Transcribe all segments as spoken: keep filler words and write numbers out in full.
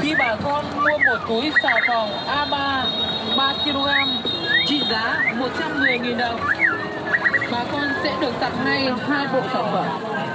Khi bà con mua một túi xà phòng a ba ba ki lô gam trị giá một trăm mười nghìn đồng, bà con sẽ được tặng ngay hai bộ sản phẩm.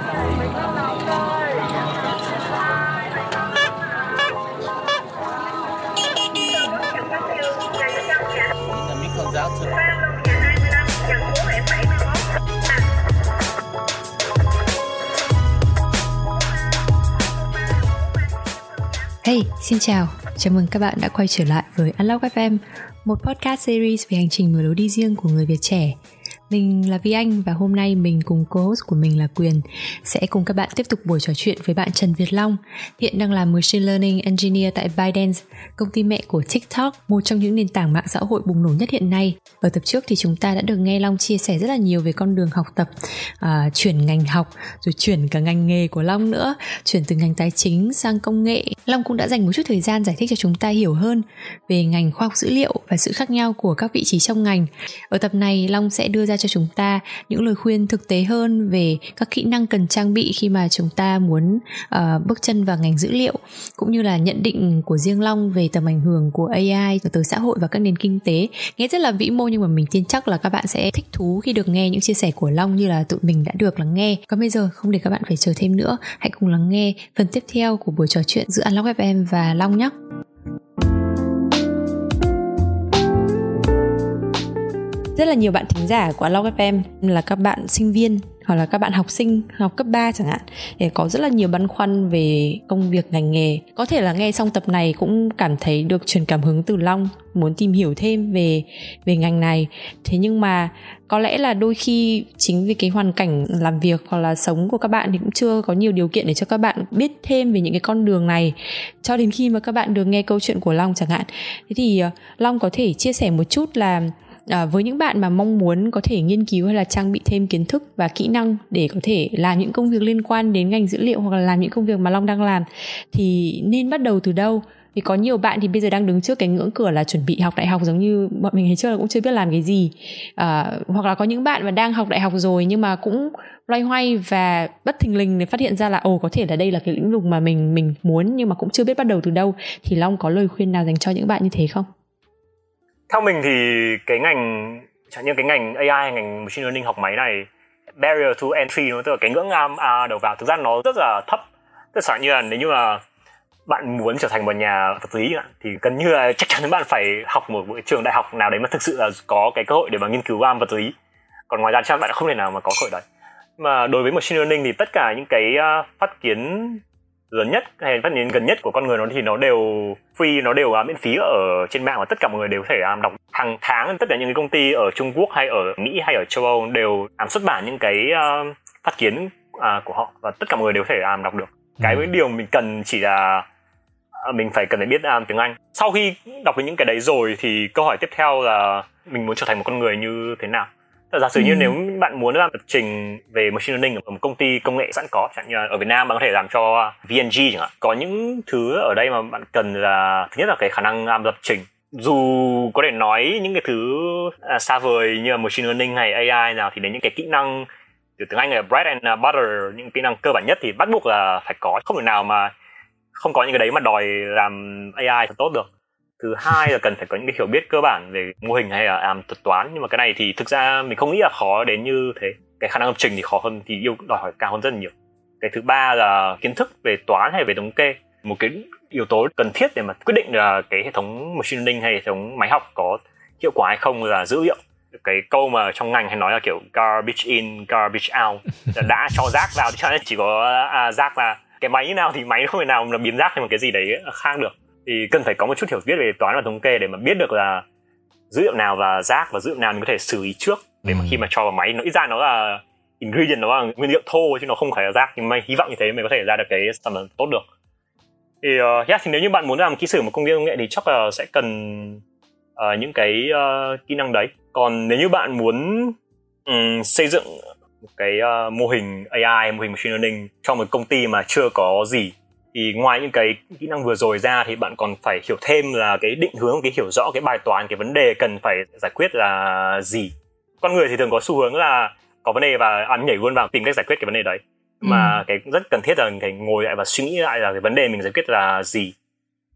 Hey, xin chào, chào mừng các bạn đã quay trở lại với Unlock ép em, một podcast series về hành trình mở lối đi riêng của người Việt trẻ. Mình là Vi Anh và hôm nay mình cùng co-host của mình là Quyền sẽ cùng các bạn tiếp tục buổi trò chuyện với bạn Trần Việt Long, hiện đang là Machine Learning Engineer tại ByteDance, công ty mẹ của TikTok, một trong những nền tảng mạng xã hội bùng nổ nhất hiện nay. Ở tập trước thì chúng ta đã được nghe Long chia sẻ rất là nhiều về con đường học tập, à, chuyển ngành học, rồi chuyển cả ngành nghề của Long nữa, chuyển từ ngành tài chính sang công nghệ. Long cũng đã dành một chút thời gian giải thích cho chúng ta hiểu hơn về ngành khoa học dữ liệu và sự khác nhau của các vị trí trong ngành. Ở tập này, Long sẽ đưa ra cho chúng ta những lời khuyên thực tế hơn về các kỹ năng cần trang bị khi mà chúng ta muốn uh, bước chân vào ngành dữ liệu, cũng như là nhận định của riêng Long về tầm ảnh hưởng của a i tới xã hội và các nền kinh tế. Nghe rất là vĩ mô nhưng mà mình tin chắc là các bạn sẽ thích thú khi được nghe những chia sẻ của Long như là tụi mình đã được lắng nghe. Còn bây giờ không để các bạn phải chờ thêm nữa, hãy cùng lắng nghe phần tiếp theo của buổi trò chuyện giữa Unlock ép em và Long nhé. Rất là nhiều bạn thính giả của Unlock ép em là các bạn sinh viên hoặc là các bạn học sinh học cấp ba chẳng hạn, để có rất là nhiều băn khoăn về công việc ngành nghề. Có thể là nghe xong tập này cũng cảm thấy được truyền cảm hứng từ Long, muốn tìm hiểu thêm về về ngành này. Thế nhưng mà có lẽ là đôi khi chính vì cái hoàn cảnh làm việc hoặc là sống của các bạn thì cũng chưa có nhiều điều kiện để cho các bạn biết thêm về những cái con đường này, cho đến khi mà các bạn được nghe câu chuyện của Long chẳng hạn. Thế thì Long có thể chia sẻ một chút là À, với những bạn mà mong muốn có thể nghiên cứu hay là trang bị thêm kiến thức và kỹ năng để có thể làm những công việc liên quan đến ngành dữ liệu hoặc là làm những công việc mà Long đang làm, thì nên bắt đầu từ đâu? Vì có nhiều bạn thì bây giờ đang đứng trước cái ngưỡng cửa là chuẩn bị học đại học, giống như bọn mình hồi trước là cũng chưa biết làm cái gì, à, hoặc là có những bạn mà đang học đại học rồi nhưng mà cũng loay hoay và bất thình lình để phát hiện ra là ồ có thể là đây là cái lĩnh vực mà mình mình muốn nhưng mà cũng chưa biết bắt đầu từ đâu. Thì Long có lời khuyên nào dành cho những bạn như thế không? Theo mình thì cái ngành, chẳng như cái ngành a i hay ngành machine learning học máy này, barrier to entry, nó tức là cái ngưỡng à, đầu vào thực ra nó rất là thấp. Tức là như là nếu như mà bạn muốn trở thành một nhà vật lý thì gần như là chắc chắn bạn phải học một trường đại học nào đấy mà thực sự là có cái cơ hội để mà nghiên cứu vật lý. Còn ngoài ra chắc bạn không thể nào mà có cơ hội đấy. Mà đối với machine learning thì tất cả những cái phát kiến lớn nhất hay phát triển gần nhất của con người nó thì nó đều free, nó đều uh, miễn phí ở trên mạng và tất cả mọi người đều có thể um, đọc. Hàng tháng tất cả những cái công ty ở Trung Quốc hay ở Mỹ hay ở châu Âu đều um, xuất bản những cái uh, phát kiến uh, của họ và tất cả mọi người đều có thể um, đọc được. Cái ừ. điều mình cần chỉ là uh, mình phải cần phải biết um, tiếng Anh. Sau khi đọc được những cái đấy rồi thì câu hỏi tiếp theo là mình muốn trở thành một con người như thế nào. Giả sử như ừ. nếu bạn muốn làm lập trình về machine learning ở một công ty công nghệ sẵn có, chẳng như ở Việt Nam bạn có thể làm cho vê en giê chẳng hạn. Có những thứ ở đây mà bạn cần là thứ nhất là cái khả năng làm lập trình. Dù có thể nói những cái thứ à, xa vời như là machine learning hay a i nào thì đến những cái kỹ năng từ tiếng Anh là bread and butter, những kỹ năng cơ bản nhất thì bắt buộc là phải có. Không thể nào mà không có những cái đấy mà đòi làm a i thật tốt được. Thứ hai là cần phải có những cái hiểu biết cơ bản về mô hình hay là làm thuật toán, nhưng mà cái này thì thực ra mình không nghĩ là khó đến như thế. Cái khả năng lập trình thì khó hơn, thì yêu đòi hỏi cao hơn rất là nhiều. Cái thứ ba là kiến thức về toán hay về thống kê. Một cái yếu tố cần thiết để mà quyết định là cái hệ thống machine learning hay hệ thống máy học có hiệu quả hay không là dữ liệu. Cái câu mà trong ngành hay nói là kiểu garbage in, garbage out, đã cho rác vào thì chỉ có à, rác ra. Cái máy như nào thì máy không thể nào là biến rác thành một cái gì đấy khác được. Thì cần phải có một chút hiểu biết về toán và thống kê để mà biết được là dữ liệu nào là rác và dữ liệu nào mình có thể xử lý trước để mà khi mà cho vào máy, nó ít ra nó là ingredient, nó là nguyên liệu thô chứ nó không phải là rác. Nhưng mà hy vọng như thế mình có thể ra được cái sản phẩm tốt được. Thì, uh, yeah, thì nếu như bạn muốn làm kỹ sử một công ty công nghệ thì chắc là sẽ cần uh, những cái uh, kỹ năng đấy. Còn nếu như bạn muốn um, xây dựng một cái uh, mô hình a i, mô hình machine learning cho một công ty mà chưa có gì, thì ngoài những cái kỹ năng vừa rồi ra thì bạn còn phải hiểu thêm là cái định hướng, cái hiểu rõ cái bài toán, cái vấn đề cần phải giải quyết là gì. Con người thì thường có xu hướng là có vấn đề và à, nhảy luôn vào tìm cách giải quyết cái vấn đề đấy. Mà ừ. cái rất cần thiết là phải ngồi lại và suy nghĩ lại là cái vấn đề mình giải quyết là gì.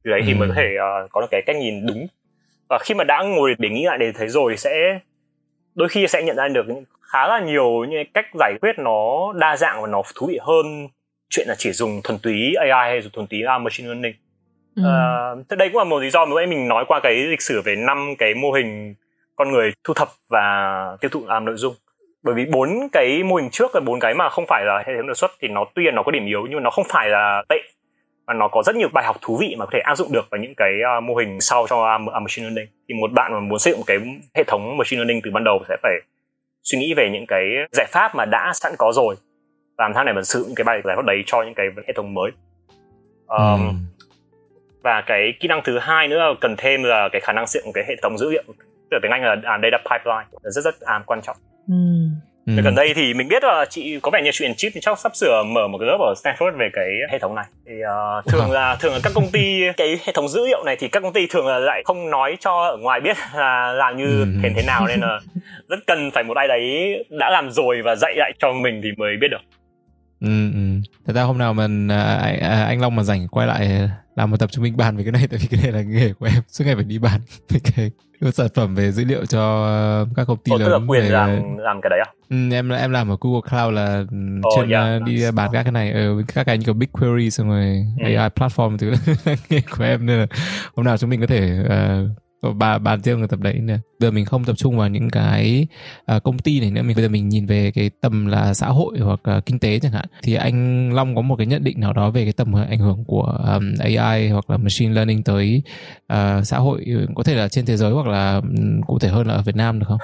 từ đấy ừ. thì mới có thể uh, có được cái cách nhìn đúng. Và khi mà đã ngồi để nghĩ lại để thấy rồi, sẽ đôi khi sẽ nhận ra được khá là nhiều những cách giải quyết nó đa dạng và nó thú vị hơn chuyện là chỉ dùng thuần túy a i hay dùng thuần túy uh, machine learning. Ừ. Uh, thế đây cũng là một lý do mà mình nói qua cái lịch sử về năm cái mô hình con người thu thập và tiêu thụ làm nội dung. Bởi vì bốn cái mô hình trước là bốn cái mà không phải là hệ thống đề xuất thì nó tuy là nó có điểm yếu nhưng mà nó không phải là tệ, và nó có rất nhiều bài học thú vị mà có thể áp dụng được vào những cái uh, mô hình sau cho uh, machine learning. Thì một bạn mà muốn xây dựng một cái hệ thống machine learning từ ban đầu sẽ phải suy nghĩ về những cái giải pháp mà đã sẵn có rồi, làm thế này mà sử dụng cái bài giải pháp đấy cho những cái hệ thống mới. Um, ừ. Và cái kỹ năng thứ hai nữa cần thêm là cái khả năng xây dựng một cái hệ thống dữ liệu, tức là tiếng Anh là data pipeline, là rất rất um, quan trọng. Ừ. Ừ. Gần đây thì mình biết là chị có vẻ như chuyện chip chắc sắp sửa mở một cái lớp ở Stanford về cái hệ thống này. Thì uh, thường là thường là các công ty cái hệ thống dữ liệu này thì các công ty thường là lại không nói cho ở ngoài biết là làm như ừ. thế thế nào, nên là rất cần phải một ai đấy đã làm rồi và dạy lại cho mình thì mới biết được. Ừ, ừ. Thật ra hôm nào mà anh, anh Long mà rảnh quay lại làm một tập chúng mình bàn về cái này, tại vì cái này là nghề của em, suốt ngày phải đi bàn về cái, cái sản phẩm về dữ liệu cho các công ty Ồ, lớn. Tức là quyền về... làm, làm cái đấy à? Ừ, em em làm ở Google Cloud là oh, chuyên yeah, đi bàn các cái này, ừ, các cái như kiểu BigQuery xong rồi ừ. a i platform thứ nghề của em, nên là hôm nào chúng mình có thể uh, bà bàn riêng ở tập đấy nè. Giờ mình không tập trung vào những cái uh, công ty này nữa, mình bây giờ mình nhìn về cái tầm là xã hội hoặc uh, kinh tế chẳng hạn. Thì anh Long có một cái nhận định nào đó về cái tầm ảnh hưởng của um, a i hoặc là machine learning tới uh, xã hội, có thể là trên thế giới hoặc là um, cụ thể hơn là ở Việt Nam được không?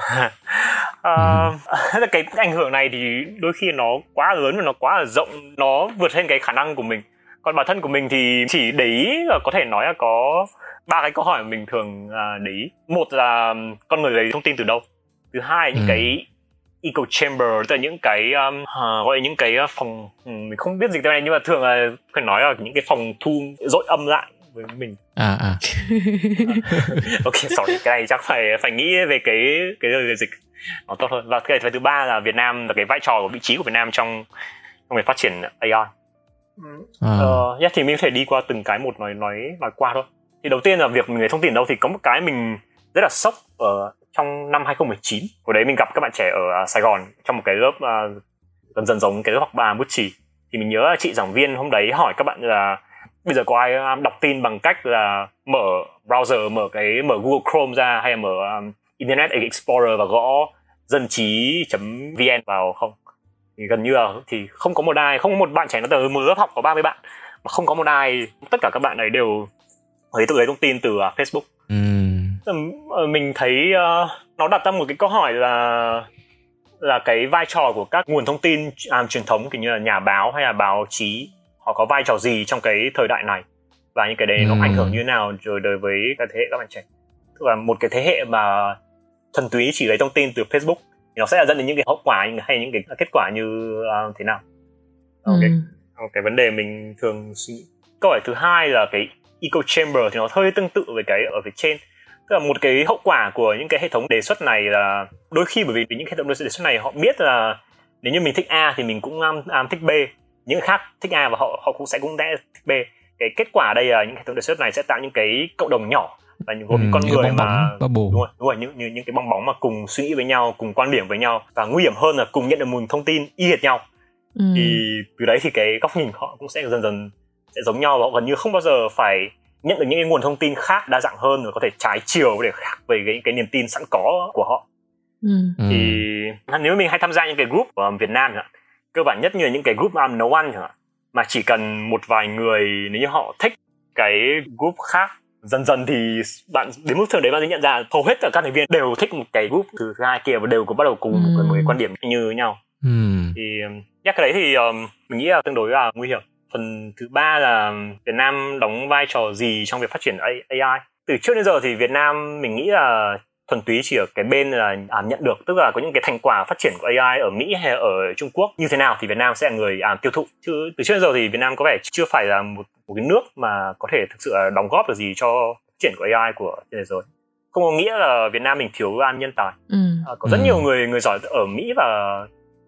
Uh, ừ. Cái ảnh hưởng này thì đôi khi nó quá lớn và nó quá là rộng, nó vượt lên cái khả năng của mình. Còn bản thân của mình thì chỉ để ý là có thể nói là có ba cái câu hỏi mà mình thường uh, để ý. Một là con người lấy thông tin từ đâu. Thứ hai là những ừ. cái echo chamber, tức là những cái um, uh, gọi là những cái phòng, um, mình không biết dịch tên này nhưng mà thường là phải nói là những cái phòng thu dội âm lại với mình. À à. Ok, sorry, cái này chắc phải phải nghĩ về cái cái lời dịch nó tốt hơn. Và cái thứ ba là Việt Nam, là cái vai trò của vị trí của Việt Nam trong trong việc phát triển a i. À. Uh, yeah, thì mình có thể đi qua từng cái một, nói nói nói qua thôi. Thì đầu tiên là việc mình lấy thông tin đâu, thì có một cái mình rất là sốc ở trong năm hai không một chín. Hồi đấy mình gặp các bạn trẻ ở Sài Gòn trong một cái lớp uh, dần dần giống cái lớp học bà bút chì. Thì mình nhớ là chị giảng viên hôm đấy hỏi các bạn là bây giờ có ai đọc tin bằng cách là mở browser, mở cái mở Google Chrome ra, hay là mở um, Internet Explorer và gõ dân trí.vn vào không? Thì gần như là thì không có một ai, không có một bạn trẻ nào, từ một lớp học có ba mươi bạn mà không có một ai, tất cả các bạn ấy đều lấy tự lấy thông tin từ uh, Facebook. Mm. Mình thấy uh, nó đặt ra một cái câu hỏi là là cái vai trò của các nguồn thông tin um, truyền thống, kiểu như là nhà báo hay là báo chí, họ có vai trò gì trong cái thời đại này, và những cái đấy mm. nó ảnh hưởng như thế nào rồi đối với các thế hệ các bạn trẻ. Tức là một cái thế hệ mà thuần túy chỉ lấy thông tin từ Facebook thì nó sẽ là dẫn đến những cái hậu quả hay những cái kết quả như uh, thế nào. Ok. Mm. Cái vấn đề mình thường suy nghĩ. Câu hỏi thứ hai là cái echo chamber, thì nó hơi tương tự với cái ở phía trên. Tức là một cái hậu quả của những cái hệ thống đề xuất này là đôi khi bởi vì những hệ thống đề xuất này họ biết là nếu như mình thích A thì mình cũng um, um, thích B, những người khác thích A và họ họ cũng sẽ cũng sẽ thích B. Cái kết quả ở đây là những hệ thống đề xuất này sẽ tạo những cái cộng đồng nhỏ và những gồm ừ, những con người mà đúng rồi, đúng rồi, những, những những cái bong bóng mà cùng suy nghĩ với nhau, cùng quan điểm với nhau, và nguy hiểm hơn là cùng nhận được nguồn thông tin y hệt nhau. Ừ. Thì từ đấy thì cái góc nhìn họ cũng sẽ dần dần sẽ giống nhau, và họ gần như không bao giờ phải nhận được những cái nguồn thông tin khác đa dạng hơn, rồi có thể trái chiều để khác về cái cái niềm tin sẵn có của họ. Ừ. Thì nếu mình hay tham gia những cái group ở Việt Nam chẳng hạn, cơ bản nhất như những cái group um, nấu ăn chẳng hạn, mà chỉ cần một vài người nếu như họ thích cái group khác, dần dần thì bạn đến mức thường đấy bạn sẽ nhận ra hầu hết các thành viên đều thích một cái group thứ hai kia và đều có bắt đầu cùng ừ. một cái quan điểm như nhau. Ừ. Thì nhắc cái đấy thì um, mình nghĩ là tương đối là nguy hiểm. Phần thứ ba là Việt Nam đóng vai trò gì trong việc phát triển a i. Từ trước đến giờ thì Việt Nam mình nghĩ là thuần túy chỉ ở cái bên là à, nhận được, tức là có những cái thành quả phát triển của a i ở Mỹ hay ở Trung Quốc như thế nào thì Việt Nam sẽ là người à, tiêu thụ. Chứ từ trước đến giờ thì Việt Nam có vẻ chưa phải là một, một cái nước mà có thể thực sự là đóng góp được gì cho phát triển của a i của thế giới. Không có nghĩa là Việt Nam mình thiếu an nhân tài. Ừ. À, có rất ừ. nhiều người người giỏi ở Mỹ và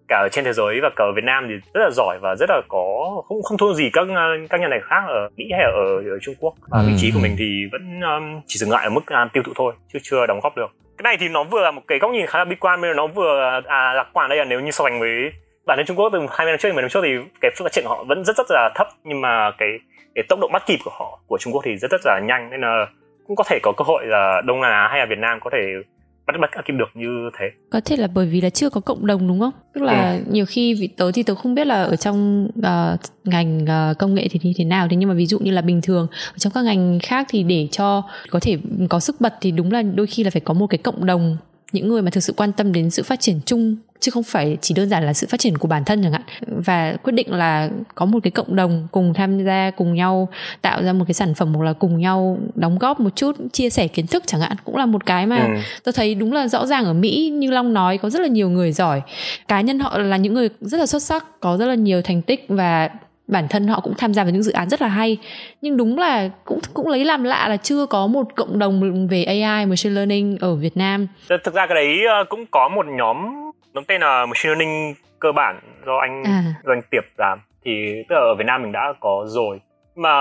cả ở trên thế giới và cả ở Việt Nam thì rất là giỏi và rất là có không không thua gì các các nhà này khác ở Mỹ hay ở, ở Trung Quốc. Và vị trí của mình thì vẫn um, chỉ dừng lại ở mức um, tiêu thụ thôi chứ chưa đóng góp được. Cái này thì nó vừa là một cái góc nhìn khá là bi quan, nhưng nó vừa à, lạc quan. Đây là nếu như so sánh với bản thân Trung Quốc từ hai mươi năm trước, mười năm trước thì cái phát triển của họ vẫn rất rất là thấp, nhưng mà cái cái tốc độ bắt kịp của họ của Trung Quốc thì rất rất là nhanh, nên là cũng có thể có cơ hội là Đông Nam Á hay là Việt Nam có thể bắt bắt kịp được như thế. Có thể là bởi vì là chưa có cộng đồng đúng không? Tức là ừ. nhiều khi vì tớ thì tớ không biết là ở trong uh, ngành uh, công nghệ thì như thế nào, thế nhưng mà ví dụ như là bình thường ở trong các ngành khác thì để cho có thể có sức bật thì đúng là đôi khi là phải có một cái cộng đồng, những người mà thực sự quan tâm đến sự phát triển chung chứ không phải chỉ đơn giản là sự phát triển của bản thân chẳng hạn, và quyết định là có một cái cộng đồng cùng tham gia, cùng nhau tạo ra một cái sản phẩm, hoặc là cùng nhau đóng góp một chút, chia sẻ kiến thức chẳng hạn, cũng là một cái mà ừ. tôi thấy đúng là rõ ràng ở Mỹ như Long nói có rất là nhiều người giỏi, cá nhân họ là những người rất là xuất sắc, có rất là nhiều thành tích và bản thân họ cũng tham gia vào những dự án rất là hay, nhưng đúng là cũng cũng lấy làm lạ là chưa có một cộng đồng về A I, machine learning ở Việt Nam. Thực ra cái đấy cũng có một nhóm, nó tên là machine learning cơ bản do anh à. do anh Tiệp làm, thì tức là ở Việt Nam mình đã có rồi, mà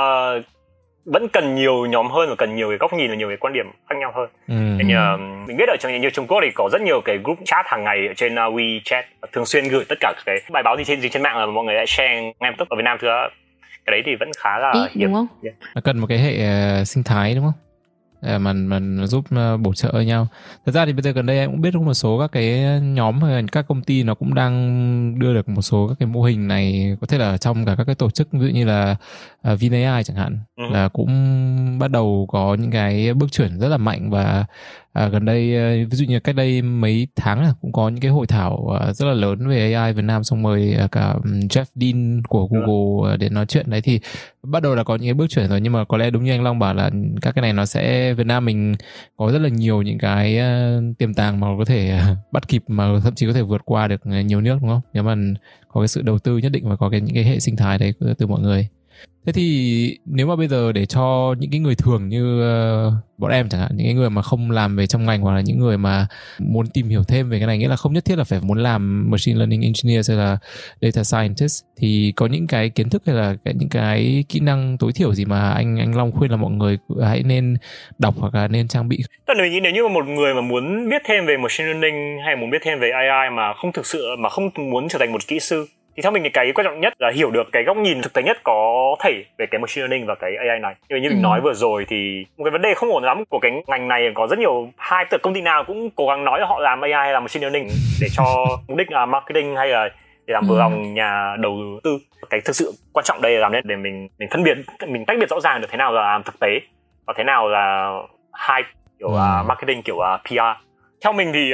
vẫn cần nhiều nhóm hơn và cần nhiều cái góc nhìn và nhiều cái quan điểm khác nhau hơn. Ừ. Nên uh, mình biết ở trong như Trung Quốc thì có rất nhiều cái group chat hàng ngày ở trên uh, WeChat, thường xuyên gửi tất cả cái bài báo gì trên gì trên mạng là mọi người lại share ngay lập tức. Ở Việt Nam thì cái đấy thì vẫn khá là ít đúng không? Yeah. Cần một cái hệ uh, sinh thái đúng không? Mà, mà giúp bổ trợ nhau. Thật ra thì bây giờ gần đây em cũng biết có một số các cái nhóm hay các công ty nó cũng đang đưa được một số các cái mô hình này, có thể là trong cả các cái tổ chức ví dụ như là uh, VinAI chẳng hạn, ừ. là cũng bắt đầu có những cái bước chuyển rất là mạnh. Và uh, gần đây uh, ví dụ như cách đây mấy tháng là cũng có những cái hội thảo uh, rất là lớn về A I Việt Nam, xong mời uh, cả Jeff Dean của Google uh, để nói chuyện đấy, thì bắt đầu là có những cái bước chuyển rồi. Nhưng mà có lẽ đúng như anh Long bảo là các cái này nó sẽ, Việt Nam mình có rất là nhiều những cái uh, tiềm tàng mà có thể uh, bắt kịp, mà thậm chí có thể vượt qua được nhiều nước đúng không? Nếu mà có cái sự đầu tư nhất định và có cái những cái hệ sinh thái đấy từ mọi người. Thế thì nếu mà bây giờ để cho những cái người thường như uh, bọn em chẳng hạn, những cái người mà không làm về trong ngành, hoặc là những người mà muốn tìm hiểu thêm về cái này, nghĩa là không nhất thiết là phải muốn làm machine learning engineer hay là data scientist, thì có những cái kiến thức hay là cái, những cái kỹ năng tối thiểu gì mà anh anh Long khuyên là mọi người hãy nên đọc hoặc là nên trang bị? Tức là nếu như một người mà muốn biết thêm về machine learning hay muốn biết thêm về A I mà không thực sự mà không muốn trở thành một kỹ sư, thì theo mình thì cái quan trọng nhất là hiểu được cái góc nhìn thực tế nhất có thể về cái machine learning và cái A I này. Như, như mình ừ. nói vừa rồi thì một cái vấn đề không ổn lắm của cái ngành này, có rất nhiều hai từ công ty nào cũng cố gắng nói là họ làm A I hay làm machine learning để cho mục đích là marketing hay là để làm vừa lòng nhà đầu tư. Cái thực sự quan trọng đây là làm để mình mình phân biệt, mình tách biệt rõ ràng được thế nào là làm thực tế và thế nào là hype kiểu ừ. uh, marketing kiểu uh, P R. Theo mình thì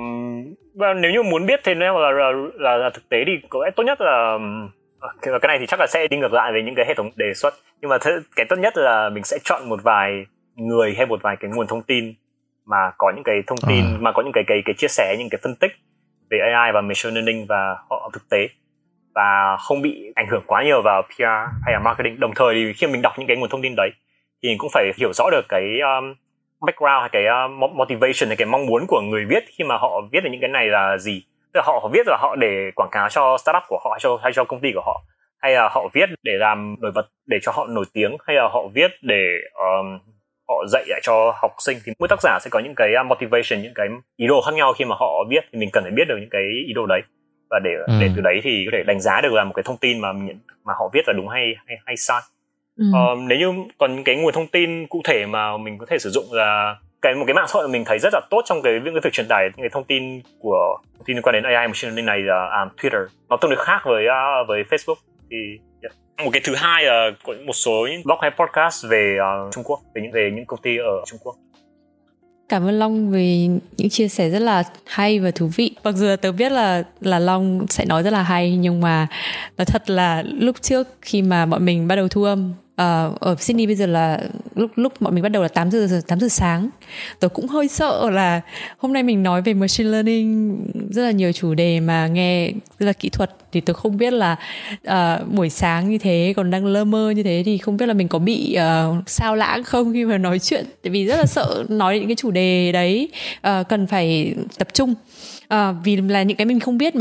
uh, nếu như muốn biết thế nào là, là, là, là thực tế thì có lẽ tốt nhất là cái này thì chắc là sẽ đi ngược lại với những cái hệ thống đề xuất, nhưng mà th- cái tốt nhất là mình sẽ chọn một vài người hay một vài cái nguồn thông tin mà có những cái thông tin à. mà có những cái, cái cái chia sẻ, những cái phân tích về A I và machine learning và họ thực tế, và không bị ảnh hưởng quá nhiều vào P R hay là marketing. Đồng thời thì khi mình đọc những cái nguồn thông tin đấy thì mình cũng phải hiểu rõ được cái um, background hay cái uh, motivation hay cái mong muốn của người viết khi mà họ viết về những cái này là gì. Tức là họ, họ viết là họ để quảng cáo cho startup của họ hay cho, hay cho công ty của họ, hay là họ viết để làm nổi bật để cho họ nổi tiếng, hay là họ viết để um, họ dạy lại cho học sinh. Thì mỗi tác giả sẽ có những cái motivation, những cái ý đồ khác nhau khi mà họ viết, thì mình cần phải biết được những cái ý đồ đấy, và để ừ. để từ đấy thì có thể đánh giá được là một cái thông tin mà mình, mà họ viết là đúng hay hay, hay sai. Ừ. Uh, nếu như còn những cái nguồn thông tin cụ thể mà mình có thể sử dụng là cái một cái mạng xã hội mà mình thấy rất là tốt trong cái việc truyền tải những cái thông tin của thông tin liên quan đến A I machine learning này là um, Twitter. Nó tương đối khác với uh, với Facebook. Thì yeah. Một cái thứ hai là có một số những blog hay podcast về uh, Trung Quốc, về những về những công ty ở Trung Quốc. Cảm ơn Long vì những chia sẻ rất là hay và thú vị. Mặc dù tớ biết là là Long sẽ nói rất là hay, nhưng mà nói thật là lúc trước khi mà bọn mình bắt đầu thu âm uh, ở Sydney bây giờ là lúc lúc bọn mình bắt đầu là tám giờ tám giờ sáng, tớ cũng hơi sợ là hôm nay mình nói về machine learning rất là nhiều chủ đề mà nghe rất là kỹ thuật, thì tớ không biết là uh, buổi sáng như thế còn đang lơ mơ như thế thì không biết là mình có bị uh, sao lãng không khi mà nói chuyện, tại vì rất là sợ nói những cái chủ đề đấy uh, cần phải tập trung uh, vì là những cái mình không biết mà.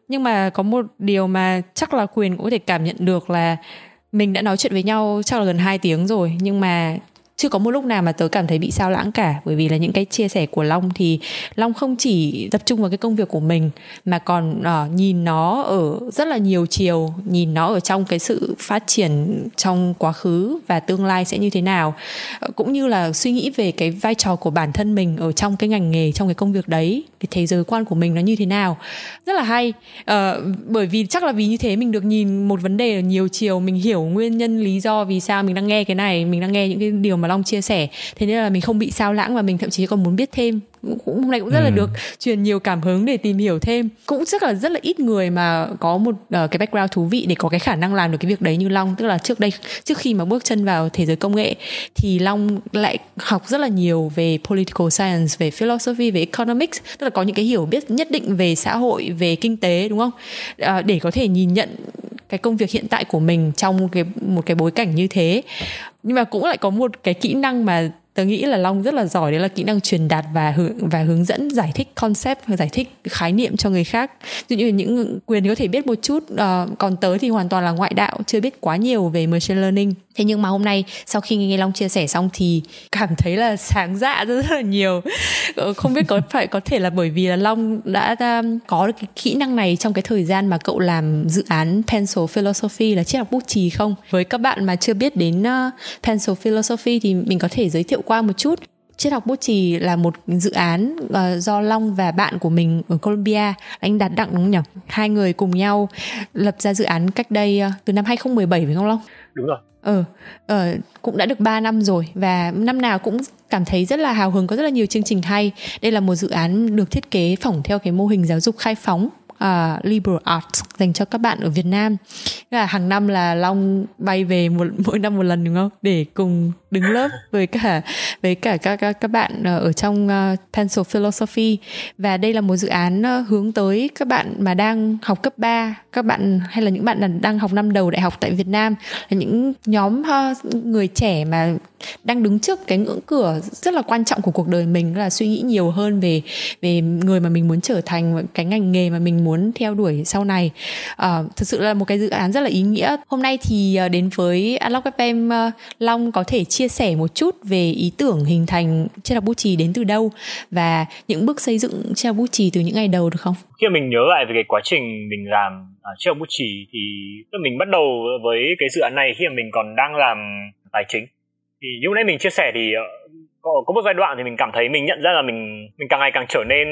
Nhưng mà có một điều mà chắc là Quyền cũng có thể cảm nhận được là mình đã nói chuyện với nhau chắc là gần hai tiếng rồi, nhưng mà chưa có một lúc nào mà tớ cảm thấy bị sao lãng cả. Bởi vì là những cái chia sẻ của Long thì Long không chỉ tập trung vào cái công việc của mình, mà còn uh, nhìn nó ở rất là nhiều chiều, nhìn nó ở trong cái sự phát triển trong quá khứ và tương lai sẽ như thế nào, uh, cũng như là suy nghĩ về cái vai trò của bản thân mình ở trong cái ngành nghề, trong cái công việc đấy, cái thế giới quan của mình nó như thế nào. Rất là hay, uh, bởi vì chắc là vì như thế mình được nhìn một vấn đề ở nhiều chiều, mình hiểu nguyên nhân lý do vì sao mình đang nghe cái này, mình đang nghe những cái điều mà Long chia sẻ, thế nên là mình không bị sao lãng và mình thậm chí còn muốn biết thêm. Cũng hôm nay cũng rất là ừ. được truyền nhiều cảm hứng để tìm hiểu thêm. Cũng chắc là rất là ít người mà có một uh, cái background thú vị để có cái khả năng làm được cái việc đấy như Long. Tức là trước đây, trước khi mà bước chân vào thế giới công nghệ thì Long lại học rất là nhiều về political science, về philosophy, về economics, tức là có những cái hiểu biết nhất định về xã hội, về kinh tế, đúng không? Uh, để có thể nhìn nhận cái công việc hiện tại của mình trong cái, một cái bối cảnh như thế. Nhưng mà cũng lại có một cái kỹ năng mà tớ nghĩ là Long rất là giỏi, đấy là kỹ năng truyền đạt và hướng, và hướng dẫn, giải thích concept, giải thích khái niệm cho người khác. Ví dụ như những Quyền thì có thể biết một chút, uh, còn tớ thì hoàn toàn là ngoại đạo, chưa biết quá nhiều về machine learning. Thế nhưng mà hôm nay sau khi nghe Long chia sẻ xong thì cảm thấy là sáng dạ rất, rất là nhiều. Không biết có phải có thể là bởi vì là Long đã um, có cái kỹ năng này trong cái thời gian mà cậu làm dự án Pencil Philosophy là triết học bút chì không? Với các bạn mà chưa biết đến uh, Pencil Philosophy thì mình có thể giới thiệu qua một chút. Triết học bút chì là một dự án uh, do Long và bạn của mình ở Colombia, anh Đạt Đặng đúng không nhỉ? Hai người cùng nhau lập ra dự án cách đây uh, từ năm hai không một bảy phải không Long? Đúng rồi. Ờ, ờ, cũng đã được ba năm rồi và năm nào cũng cảm thấy rất là hào hứng, có rất là nhiều chương trình hay. Đây là một dự án được thiết kế phỏng theo cái mô hình giáo dục khai phóng, Uh, liberal arts dành cho các bạn ở Việt Nam. Là hàng năm là Long bay về một, mỗi năm một lần đúng không? Để cùng đứng lớp với cả với cả các các, các bạn ở trong uh, Pencil Philosophy. Và đây là một dự án uh, hướng tới các bạn mà đang học cấp ba, các bạn hay là những bạn đang học năm đầu đại học tại Việt Nam, là những nhóm uh, người trẻ mà đang đứng trước cái ngưỡng cửa rất là quan trọng của cuộc đời mình, là suy nghĩ nhiều hơn về về người mà mình muốn trở thành, cái ngành nghề mà mình muốn theo đuổi sau này. À, thực sự là một cái dự án rất là ý nghĩa. Hôm nay thì đến với Unlock ép em, Long có thể chia sẻ một chút về ý tưởng hình thành triết học bút chì đến từ đâu và những bước xây dựng triết học bút chì từ những ngày đầu được không? Khi mình nhớ lại về cái quá trình mình làm uh, triết học bút chì thì mình bắt đầu với cái dự án này khi mà mình còn đang làm tài chính. Thì như nãy mình chia sẻ thì uh, có, có một giai đoạn thì mình cảm thấy mình nhận ra là mình mình càng ngày càng trở nên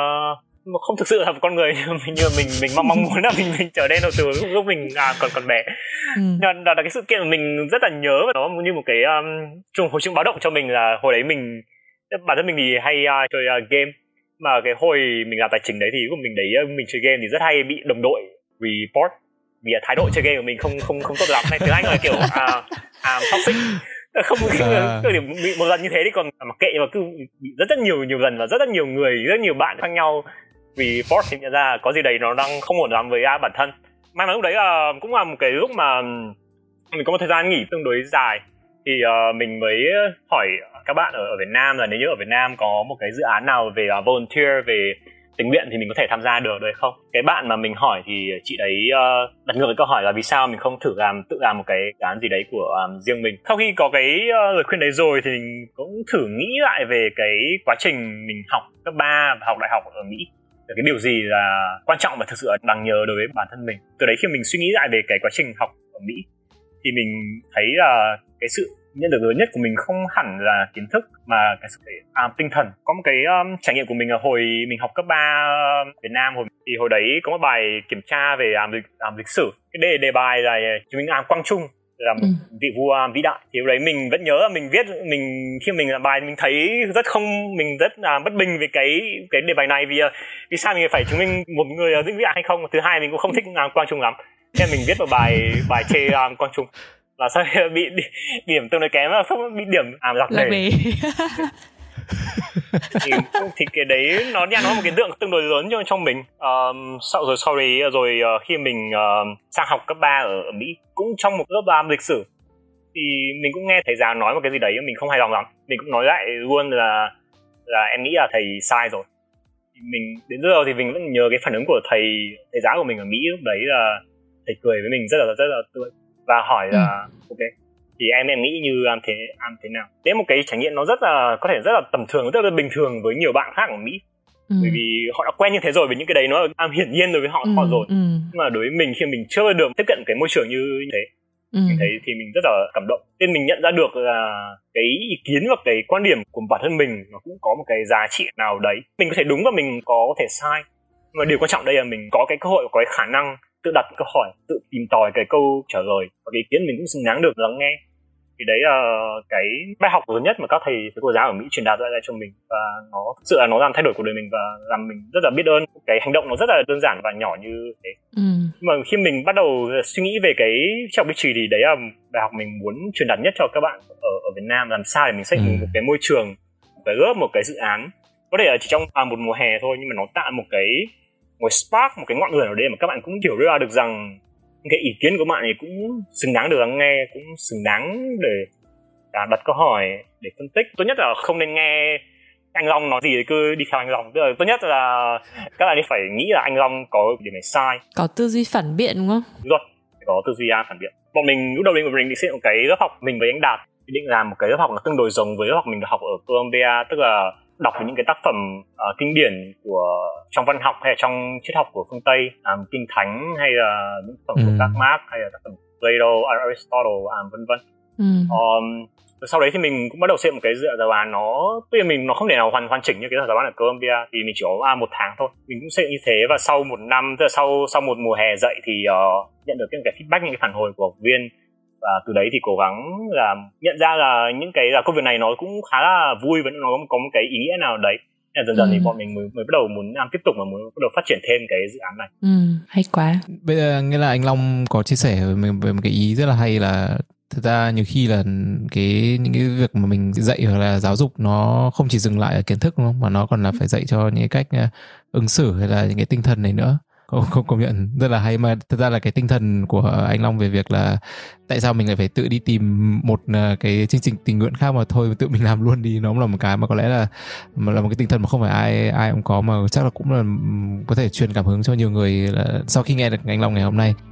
uh, không thực sự là một con người như, như mình mình mong mong muốn là mình mình trở nên từ lúc, lúc mình à, còn còn bé. Ừ. Nhưng đó là cái sự kiện mà mình rất là nhớ, và nó như một cái um, hồi chuông báo động cho mình là hồi đấy mình, bản thân mình thì hay uh, chơi uh, game, mà cái hồi mình làm tài chính đấy thì lúc mình đấy mình chơi game thì rất hay bị đồng đội report vì thái độ chơi game của mình không không không tốt lắm, này tiếng Anh là kiểu uh, um, toxic. Không à. Bị một lần như thế thì còn mặc kệ, nhưng mà cứ bị rất rất nhiều nhiều lần và rất rất nhiều người, rất nhiều bạn khác nhau vì report thì nhận ra có gì đấy nó đang không ổn lắm với bản thân. May mà lúc đấy là cũng là một cái lúc mà mình có một thời gian nghỉ tương đối dài, thì uh, mình mới hỏi các bạn ở, ở Việt Nam là nếu như ở Việt Nam có một cái dự án nào về uh, volunteer, về tình nguyện thì mình có thể tham gia được đấy không. Cái bạn mà mình hỏi thì chị đấy uh, đặt ngược cái câu hỏi là vì sao mình không thử làm tự làm một cái dự án gì đấy của um, riêng mình. Sau khi có cái uh, lời khuyên đấy rồi thì mình cũng thử nghĩ lại về cái quá trình mình học cấp ba và học đại học ở Mỹ, cái điều gì là quan trọng và thực sự đáng nhớ đối với bản thân mình. Từ đấy khi mình suy nghĩ lại về cái quá trình học ở Mỹ thì mình thấy là cái sự nhận được lớn nhất của mình không hẳn là kiến thức mà cái sự à, tinh thần. Có một cái um, trải nghiệm của mình là hồi mình học cấp ba uh, Việt Nam, hồi thì hồi đấy có một bài kiểm tra về làm lịch, làm lịch sử. Cái đề đề bài là chúng mình làm Quang Trung là một ừ. vị vua vĩ đại. Thì lúc đấy mình vẫn nhớ là mình viết, mình khi mình làm bài mình thấy rất không, mình rất là bất bình về cái cái đề bài này, vì vì sao mình phải chứng minh một người là vĩ đại hay không. Thứ hai mình cũng không thích làm Quang Trung lắm, nên mình viết một bài bài chê làm Quang Trung. Và sau khi bị điểm tương đối kém, mà không bị điểm à, lạc đề. thì, thì cái đấy nó đang nói một cái tượng tương đối lớn cho trong mình. Um, sau rồi sau đấy rồi uh, khi mình uh, sang học cấp ba ở, ở Mỹ, cũng trong một lớp làm lịch sử, thì mình cũng nghe thầy giáo nói một cái gì đấy mình không hài lòng lắm. Mình cũng nói lại luôn là là em nghĩ là thầy sai rồi. Thì mình đến giờ thì mình vẫn nhớ cái phản ứng của thầy thầy giáo của mình ở Mỹ lúc đấy là thầy cười với mình rất là rất là tươi và hỏi là ừ. ok thì em em nghĩ như em thế em thế nào. Đấy một cái trải nghiệm nó rất là có thể rất là tầm thường, rất là bình thường với nhiều bạn khác ở Mỹ. Ừ. Bởi vì họ đã quen như thế rồi, với những cái đấy nó là hiển nhiên đối với họ, ừ, họ rồi. Ừ. Nhưng mà đối với mình khi mình chưa được tiếp cận cái môi trường như thế, ừ. mình thấy thì mình rất là cảm động. Nên mình nhận ra được là cái ý kiến và cái quan điểm của bản thân mình nó cũng có một cái giá trị nào đấy. Mình có thể đúng và mình có thể sai. Nhưng mà điều quan trọng đây là mình có cái cơ hội, có cái khả năng tự đặt câu hỏi, tự tìm tòi cái câu trả lời, và cái ý kiến mình cũng xứng đáng được lắng nghe. Thì đấy là cái bài học lớn nhất mà các thầy các cô giáo ở Mỹ truyền đạt ra cho mình, và nó thực sự là nó làm thay đổi cuộc đời mình và làm mình rất là biết ơn. Cái hành động nó rất là đơn giản và nhỏ như thế. Ừ. Nhưng mà khi mình bắt đầu suy nghĩ về cái học bí trì thì đấy là bài học mình muốn truyền đạt nhất cho các bạn ở ở Việt Nam, làm sao để mình xây dựng ừ. một cái môi trường, phải góp một cái dự án có thể là chỉ trong à, một mùa hè thôi, nhưng mà nó tạo một cái một spark, một cái ngọn lửa nào đấy mà các bạn cũng hiểu ra được rằng cái ý kiến của bạn ấy cũng xứng đáng được lắng nghe, cũng xứng đáng để đặt câu hỏi, để phân tích. Tốt nhất là không nên nghe anh Long nói gì thì cứ đi theo anh Long. Tức là tốt nhất là các bạn ấy phải nghĩ là anh Long có điểm này sai, có tư duy phản biện đúng không? Đúng rồi, có tư duy phản biện. Bọn mình lúc đầu mình mình định xây một cái lớp học, mình với anh Đạt định làm một cái lớp học nó tương đối giống với lớp học mình được học ở Columbia, tức là đọc những cái tác phẩm uh, kinh điển của trong văn học hay là trong triết học của phương Tây, um, kinh thánh hay là những tác phẩm ừ. của các Marx hay là tác phẩm Plato, Aristotle, um, vân vân. Ừ. Um, sau đấy thì mình cũng bắt đầu xây một cái dự án, nó tuy nhiên mình nó không thể nào hoàn hoàn chỉnh như cái dự án ở Columbia, thì mình chỉ có à, một tháng thôi. Mình cũng xây như thế, và sau một năm, tức là sau sau một mùa hè dạy thì uh, nhận được những cái feedback, những cái phản hồi của học viên. Và từ đấy thì cố gắng là nhận ra là những cái là công việc này nó cũng khá là vui, và nó có một cái ý nghĩa nào đấy. Nên dần dần ừ. thì bọn mình mới, mới bắt đầu muốn làm tiếp tục và muốn bắt đầu phát triển thêm cái dự án này. Ừ, hay quá. Bây giờ nghĩa là anh Long có chia sẻ về một cái ý rất là hay là thực ra nhiều khi là cái những cái việc mà mình dạy hoặc là giáo dục nó không chỉ dừng lại ở kiến thức đúng không, mà nó còn là phải dạy cho những cái cách ứng xử hay là những cái tinh thần này nữa. Không, không công nhận rất là hay. Mà thực ra là cái tinh thần của anh Long về việc là tại sao mình lại phải tự đi tìm một cái chương trình tình nguyện khác mà thôi tự mình làm luôn đi, nó cũng là một cái mà có lẽ là mà là một cái tinh thần mà không phải ai ai cũng có, mà chắc là cũng là có thể truyền cảm hứng cho nhiều người là sau khi nghe được anh Long ngày hôm nay.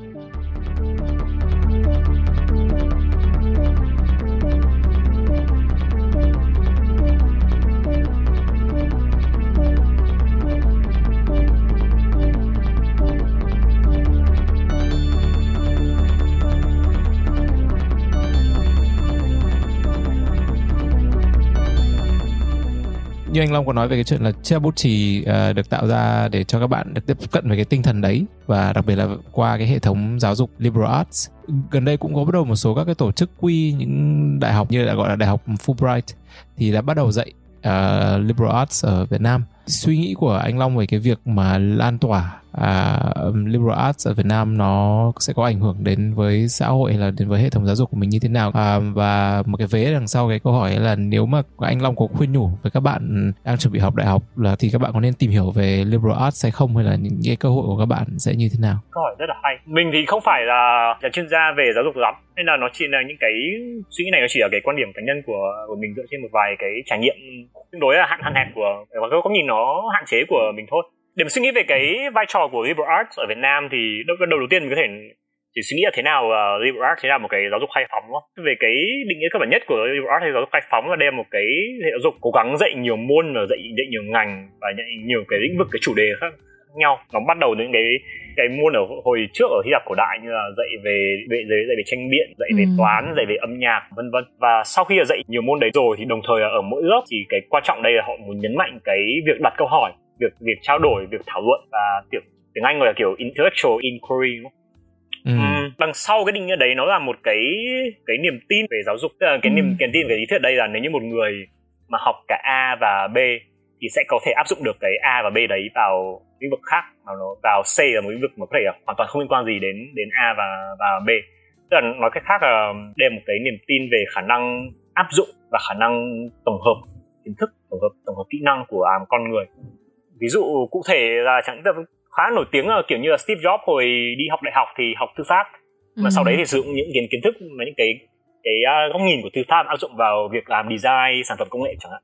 Như anh Long có nói về cái chuyện là chiếc bút chì uh, được tạo ra để cho các bạn được tiếp cận với cái tinh thần đấy, và đặc biệt là qua cái hệ thống giáo dục liberal arts. Gần đây cũng có bắt đầu một số các cái tổ chức quy những đại học như là gọi là đại học Fulbright thì đã bắt đầu dạy uh, liberal arts ở Việt Nam. Suy nghĩ của anh Long về cái việc mà lan tỏa uh, liberal arts ở Việt Nam nó sẽ có ảnh hưởng đến với xã hội hay là đến với hệ thống giáo dục của mình như thế nào? Uh, và một cái vế đằng sau cái câu hỏi là nếu mà anh Long có khuyên nhủ với các bạn đang chuẩn bị học đại học là thì các bạn có nên tìm hiểu về liberal arts hay không, hay là những cái cơ hội của các bạn sẽ như thế nào? Câu hỏi rất là hay. Mình thì không phải là, là chuyên gia về giáo dục lắm, nên là nó chỉ là những cái suy nghĩ này, nó chỉ là cái quan điểm cá nhân của, của mình dựa trên một vài cái trải nghiệm tương đối là hạn hạn hẹp của và cái góc nhìn nó hạn chế của mình thôi. Để mà suy nghĩ về cái vai trò của liberal arts ở Việt Nam thì đầu, đầu, đầu tiên mình có thể chỉ suy nghĩ là thế nào uh, liberal arts thế nào một cái giáo dục khai phóng, đúng không? Về cái định nghĩa cơ bản nhất của liberal arts hay giáo dục khai phóng là đem một cái hệ giáo dục cố gắng dạy nhiều môn và dạy dạy nhiều ngành và dạy nhiều cái lĩnh vực, cái chủ đề khác nhau. Nó bắt đầu những cái cái môn ở hồi trước ở Hy Lạp cổ đại như là dạy về về dạy về tranh biện, dạy về ừ. toán, dạy về âm nhạc, vân vân. Và sau khi là dạy nhiều môn đấy rồi thì đồng thời là ở mỗi lớp thì cái quan trọng đây là họ muốn nhấn mạnh cái việc đặt câu hỏi, việc việc trao đổi, việc thảo luận, và tiếng tiếng Anh gọi là kiểu intellectual inquiry, đúng không? Ừ. Uhm, đằng sau cái định nghĩa đấy nó là một cái cái niềm tin về giáo dục, tức là cái ừ. niềm cái tin về lý thuyết đây là nếu như một người mà học cả A và B thì sẽ có thể áp dụng được cái A và B đấy vào lĩnh vực khác, vào nó vào C là một lĩnh vực mà có thể là hoàn toàn không liên quan gì đến đến A và và B. Tức là nói cách khác là đem một cái niềm tin về khả năng áp dụng và khả năng tổng hợp kiến thức, tổng hợp tổng hợp kỹ năng của um, con người. Ví dụ cụ thể là chẳng hạn khá nổi tiếng là kiểu như là Steve Jobs hồi đi học đại học thì học thư pháp, mà ừ. sau đấy thì sử dụng những kiến kiến thức và những cái cái uh, góc nhìn của thư pháp áp dụng vào việc làm design sản phẩm công nghệ chẳng hạn.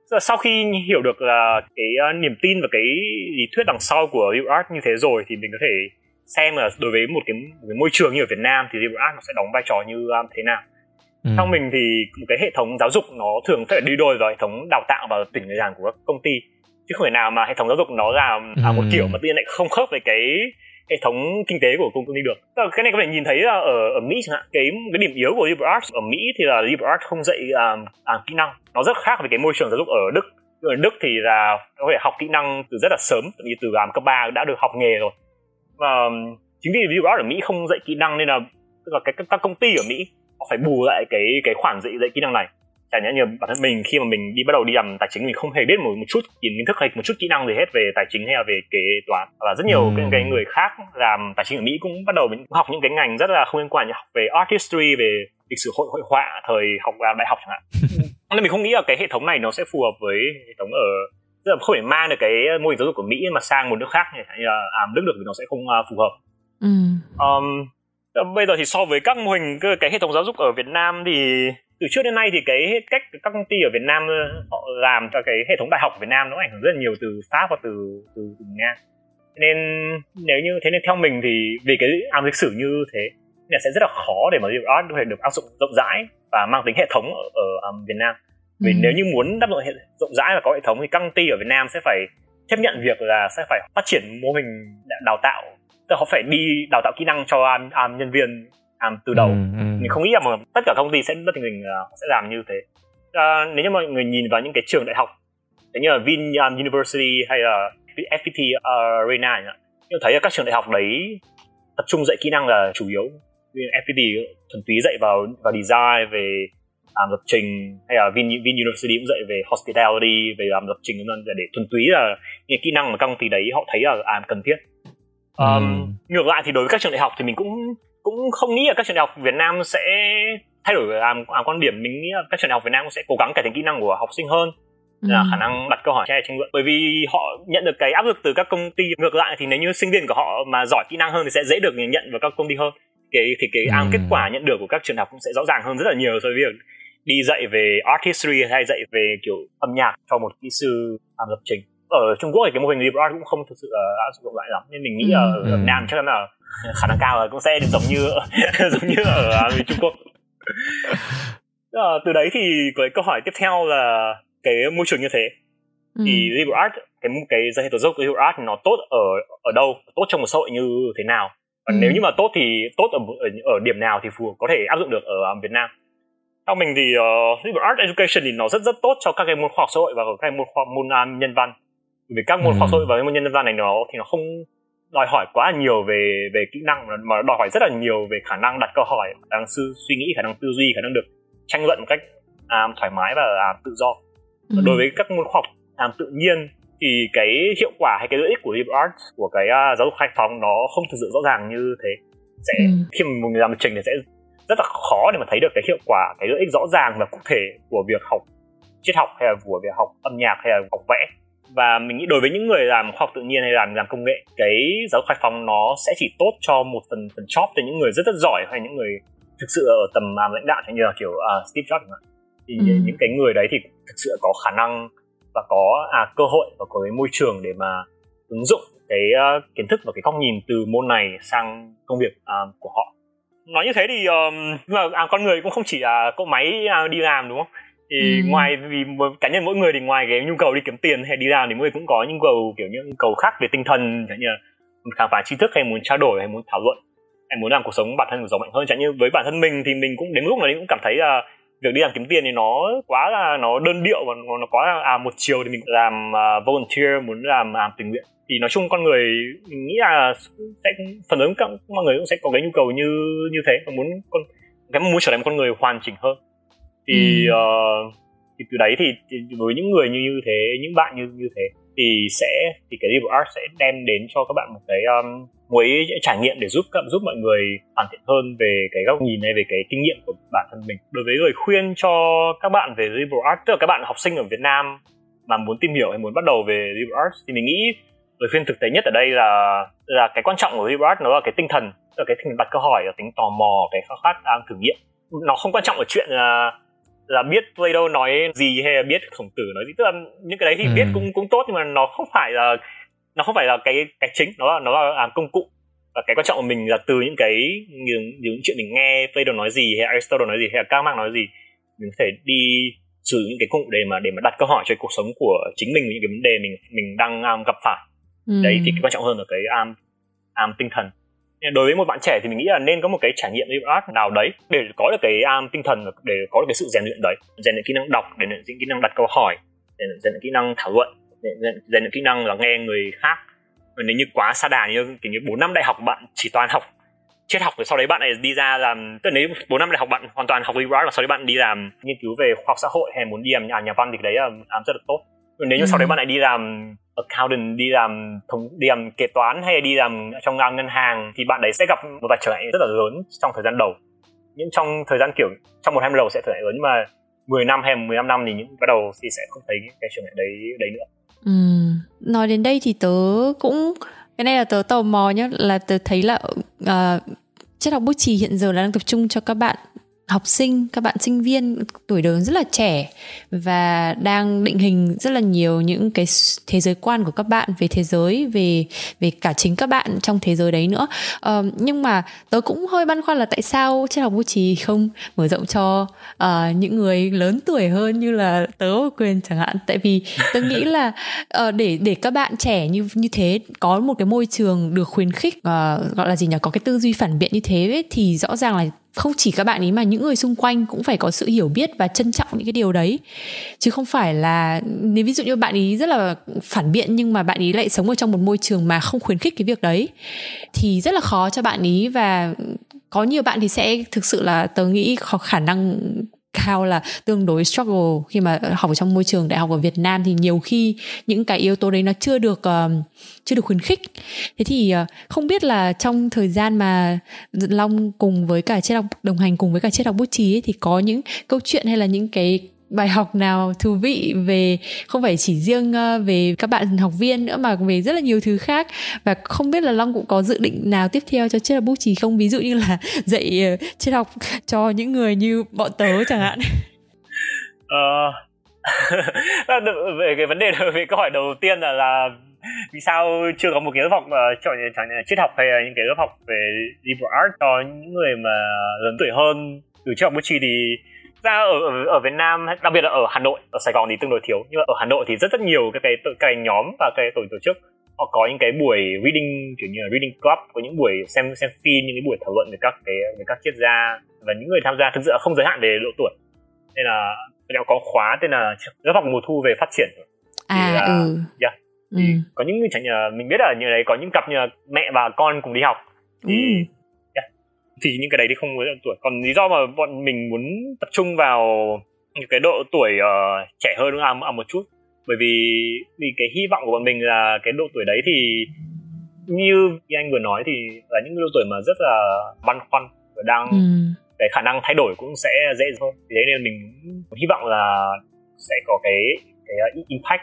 sau khi hiểu được là cái uh, niềm tin và cái lý thuyết đằng sau của liberal arts như thế rồi thì mình có thể xem là đối với một cái, một cái môi trường như ở Việt Nam thì liberal arts nó sẽ đóng vai trò như um, thế nào. Ừ. Theo mình thì một cái hệ thống giáo dục nó thường phải đi đôi với hệ thống đào tạo và tuyển người giảng của các công ty, chứ không thể nào mà hệ thống giáo dục nó là à, một kiểu mà tự nhiên lại không khớp với cái hệ thống kinh tế của công ty được. Cái này có thể nhìn thấy là ở ở Mỹ chẳng hạn, cái cái điểm yếu của liberal arts ở Mỹ thì là liberal arts không dạy um, um, kỹ năng, nó rất khác với cái môi trường giáo dục ở Đức. Ở Đức thì là có thể học kỹ năng từ rất là sớm, như từ làm cấp ba đã được học nghề rồi. Và um, chính vì liberal arts ở Mỹ không dạy kỹ năng nên là tức là cái các công ty ở Mỹ họ phải bù lại cái cái khoản dạy dạy kỹ năng này. Chẳng hạn như bản thân mình khi mà mình đi bắt đầu đi làm tài chính, mình không hề biết một một chút kiến thức hay một chút kỹ năng gì hết về tài chính hay là về kế toán. Và rất nhiều ừ. cái người khác làm tài chính ở Mỹ cũng bắt đầu mình học những cái ngành rất là không liên quan, như học về art history, về lịch sử hội hội họa thời học làm đại học chẳng hạn. Nên mình không nghĩ là cái hệ thống này nó sẽ phù hợp với hệ thống ở, tức là không thể mang được cái mô hình giáo dục của Mỹ mà sang một nước khác như là à, Đức được thì nó sẽ không uh, phù hợp. Ừ. Um, bây giờ thì so với các mô hình cái, cái hệ thống giáo dục ở Việt Nam thì từ trước đến nay thì cái cách các công ty ở Việt Nam họ làm cho cái hệ thống đại học ở Việt Nam nó ảnh hưởng rất là nhiều từ Pháp và từ từ, từ Nga. Nên nếu như thế nên theo mình thì vì cái ám lịch sử như thế nên sẽ rất là khó để mà liberal arts có thể được áp dụng rộng rãi và mang tính hệ thống ở, ở um, Việt Nam. Vì ừ. nếu như muốn áp dụng hệ rộng rãi và có hệ thống thì các công ty ở Việt Nam sẽ phải chấp nhận việc là sẽ phải phát triển mô hình đào tạo, tức là họ phải đi đào tạo kỹ năng cho um, um, nhân viên Um, từ đầu. Ừ, ừ. Mình không nghĩ là mà tất cả công ty sẽ tất cả mình uh, sẽ làm như thế. Uh, nếu như mọi người nhìn vào những cái trường đại học như là Vin um, University hay là ép pê tê uh, Arena, nhưng thấy là các trường đại học đấy tập trung dạy kỹ năng là chủ yếu. ép pê tê thuần túy dạy vào vào design, về um, lập trình, hay là Vin, Vin University cũng dạy về hospitality, về làm um, lập trình để thuần túy là những kỹ năng mà các công ty đấy họ thấy là um, cần thiết. Um, ừ. Ngược lại thì đối với các trường đại học thì mình cũng cũng không nghĩ là các trường đại học Việt Nam sẽ thay đổi làm à, quan điểm. Mình nghĩ là các trường đại học Việt Nam cũng sẽ cố gắng cải thiện kỹ năng của học sinh hơn, ừ. là khả năng đặt câu hỏi hay tranh luận, bởi vì họ nhận được cái áp lực từ các công ty. Ngược lại thì nếu như sinh viên của họ mà giỏi kỹ năng hơn thì sẽ dễ được nhận vào các công ty hơn. Cái thì cái ừ. kết quả nhận được của các trường đại học cũng sẽ rõ ràng hơn rất là nhiều so với việc đi dạy về art history hay dạy về kiểu âm nhạc cho một kỹ sư làm lập trình. Ở Trung Quốc thì cái mô hình liberal art cũng không thực sự áp dụng rộng rãi lắm, nên mình nghĩ là ở Việt ừ. Nam chắc chắn là khả năng cao là cũng sẽ giống như giống như ở Trung Quốc. Từ đấy thì cái câu hỏi tiếp theo là cái môi trường như thế ừ. thì liberal art, cái cái hệ thống giáo dục của liberal art nó tốt ở ở đâu, tốt trong một xã hội như thế nào, và ừ. nếu như mà tốt thì tốt ở, ở ở điểm nào thì phù hợp có thể áp dụng được ở Việt Nam. Theo mình thì uh, liberal art education thì nó rất rất tốt cho các cái môn khoa học xã hội và các cái môn khoa môn um, nhân văn. Vì các môn ừ. khoa học xã hội và môn nhân văn này nó thì nó không đòi hỏi quá nhiều về về kỹ năng, mà đòi hỏi rất là nhiều về khả năng đặt câu hỏi, khả năng suy, suy nghĩ, khả năng tư duy, khả năng được tranh luận một cách um, thoải mái và um, tự do. Ừ. Đối với các môn khoa học um, tự nhiên thì cái hiệu quả hay cái lợi ích của liberal arts, của cái uh, giáo dục khai phóng nó không thực sự rõ ràng như thế. Sẽ ừ. khi mà một người làm lập trình thì sẽ rất là khó để mà thấy được cái hiệu quả, cái lợi ích rõ ràng và cụ thể của việc học triết học hay là của việc học âm nhạc hay là học vẽ. Và mình nghĩ đối với những người làm khoa học tự nhiên hay làm làm công nghệ, cái giáo dục khai phóng nó sẽ chỉ tốt cho một phần phần chóp cho những người rất rất giỏi hay những người thực sự ở tầm um, lãnh đạo, như là kiểu uh, Steve Jobs. Thì ừ. những cái người đấy thì thực sự có khả năng và có à, cơ hội và có cái môi trường để mà ứng dụng cái uh, kiến thức và cái góc nhìn từ môn này sang công việc uh, của họ. Nói như thế thì um, mà à, con người cũng không chỉ là cỗ máy uh, đi làm, đúng không? Thì ừ. ngoài vì cá nhân mỗi người thì ngoài cái nhu cầu đi kiếm tiền hay đi làm thì mỗi người cũng có nhu cầu kiểu những nhu cầu khác về tinh thần, chẳng như là muốn khám phá tri thức hay muốn trao đổi hay muốn thảo luận hay muốn làm cuộc sống bản thân của giàu mạnh hơn. Chẳng như với bản thân mình thì mình cũng đến lúc này cũng cảm thấy là việc đi làm kiếm tiền thì nó quá là nó đơn điệu và nó, nó quá là à, một chiều. Thì mình làm uh, volunteer, muốn làm làm tình nguyện. Thì nói chung con người mình nghĩ là sẽ phần lớn các mọi người cũng sẽ có cái nhu cầu như như thế, và muốn con cái muốn trở thành một con người hoàn chỉnh hơn. Thì, ừ. uh, thì từ đấy thì, thì với những người như như thế, những bạn như như thế thì sẽ thì cái liberal arts sẽ đem đến cho các bạn một cái um, mối trải nghiệm để giúp giúp mọi người hoàn thiện hơn về cái góc nhìn hay về cái kinh nghiệm của bản thân mình. Đối với lời khuyên cho các bạn về liberal arts, tức là các bạn học sinh ở Việt Nam mà muốn tìm hiểu hay muốn bắt đầu về liberal arts, thì mình nghĩ lời khuyên thực tế nhất ở đây là là cái quan trọng của liberal arts nó là cái tinh thần, tức là cái tinh thần đặt câu hỏi, là tính tò mò, cái khao khát um, thử nghiệm. Nó không quan trọng ở chuyện là là biết Plato nói gì hay là biết Khổng Tử nói gì, tức là những cái đấy thì ừ. biết cũng cũng tốt, nhưng mà nó không phải là nó không phải là cái cái chính, nó là nó là làm công cụ. Và cái quan trọng của mình là từ những cái những, những chuyện mình nghe Plato nói gì hay Aristotle nói gì hay là Karl Marx nói gì, mình có thể đi sử dụng những cái công cụ để mà để mà đặt câu hỏi cho cuộc sống của chính mình, những cái vấn đề mình mình đang um, gặp phải. Ừ. Đấy thì cái quan trọng hơn là cái um, um, tinh thần. Đối với một bạn trẻ thì mình nghĩ là nên có một cái trải nghiệm liberal art nào đấy để có được cái um, tinh thần, để có được cái sự rèn luyện đấy, rèn luyện kỹ năng đọc, để rèn luyện kỹ năng đặt câu hỏi, để rèn luyện kỹ năng thảo luận, để rèn luyện kỹ năng là nghe người khác. Và nếu như quá sa đà như kiểu như bốn năm đại học bạn chỉ toàn học triết học, rồi sau đấy bạn này đi ra làm, tức là nếu bốn năm đại học bạn hoàn toàn học liberal art và sau đấy bạn đi làm nghiên cứu về khoa học xã hội hay muốn đi làm nhà, nhà văn thì đấy là làm rất là tốt. Rồi nếu như ừ. sau đấy bạn lại đi làm accountant, đi làm thống, đi làm kế toán hay đi làm trong ngân hàng thì bạn đấy sẽ gặp một vài trở ngại rất là lớn trong thời gian đầu. Những trong thời gian kiểu trong một hai năm đầu sẽ trở ngại lớn, nhưng mà mười năm hay mười lăm năm thì những bắt đầu thì sẽ không thấy cái trở ngại đấy đấy nữa. Ừ. Nói đến đây thì tớ cũng, cái này là tớ tò mò nhá, là tớ thấy là uh, triết học bút chì hiện giờ là đang tập trung cho các bạn học sinh, các bạn sinh viên tuổi đời rất là trẻ và đang định hình rất là nhiều những cái thế giới quan của các bạn về thế giới, về về cả chính các bạn trong thế giới đấy nữa. Uh, nhưng mà tớ cũng hơi băn khoăn là tại sao triết học bút chì không mở rộng cho uh, những người lớn tuổi hơn như là tớ Quyền chẳng hạn. Tại vì tớ nghĩ là uh, để để các bạn trẻ như như thế có một cái môi trường được khuyến khích, uh, gọi là gì nhỉ, có cái tư duy phản biện như thế ấy, thì rõ ràng là không chỉ các bạn ấy mà những người xung quanh cũng phải có sự hiểu biết và trân trọng những cái điều đấy, chứ không phải là nếu ví dụ như bạn ấy rất là phản biện nhưng mà bạn ấy lại sống ở trong một môi trường mà không khuyến khích cái việc đấy thì rất là khó cho bạn ấy. Và có nhiều bạn thì sẽ thực sự là tớ nghĩ có khả năng cao là tương đối struggle khi mà học ở trong môi trường đại học ở Việt Nam, thì nhiều khi những cái yếu tố đấy nó chưa được uh, chưa được khuyến khích. Thế thì uh, không biết là trong thời gian mà Long cùng với cả triết học đồng hành cùng với cả triết học bút chì ấy, thì có những câu chuyện hay là những cái bài học nào thú vị về, không phải chỉ riêng uh, về các bạn học viên nữa mà về rất là nhiều thứ khác, và không biết là Long cũng có dự định nào tiếp theo cho triết học bút chì không, ví dụ như là dạy uh, triết học cho những người như bọn tớ chẳng hạn. Ờ về cái vấn đề về câu hỏi đầu tiên là là vì sao chưa có một cái lớp học uh, cho chẳng triết học hay là những cái lớp học về liberal art cho những người mà lớn tuổi hơn từ triết học bút chì, thì ra ở, ở ở Việt Nam, đặc biệt là ở Hà Nội, ở Sài Gòn thì tương đối thiếu, nhưng mà ở Hà Nội thì rất rất nhiều các cái các cái nhóm và cái tổ tổ chức họ có những cái buổi reading, kiểu như là reading club, có những buổi xem xem phim, những cái buổi thảo luận về các cái về các triết gia, và những người tham gia thực sự là không giới hạn về độ tuổi, nên là nó có khóa tên là lớp học mùa thu về phát triển. À là, ừ. Yeah. Ừ. Có những chẳng như mình biết là như đấy có những cặp như mẹ và con cùng đi học thì ừ. thì những cái đấy thì không với tuổi. Còn lý do mà bọn mình muốn tập trung vào những cái độ tuổi uh, trẻ hơn nữa à, một chút, bởi vì vì cái hy vọng của bọn mình là cái độ tuổi đấy thì như anh vừa nói thì là những độ tuổi mà rất là băn khoăn và đang ừ. cái khả năng thay đổi cũng sẽ dễ hơn. Vì thế nên mình hy vọng là sẽ có cái cái impact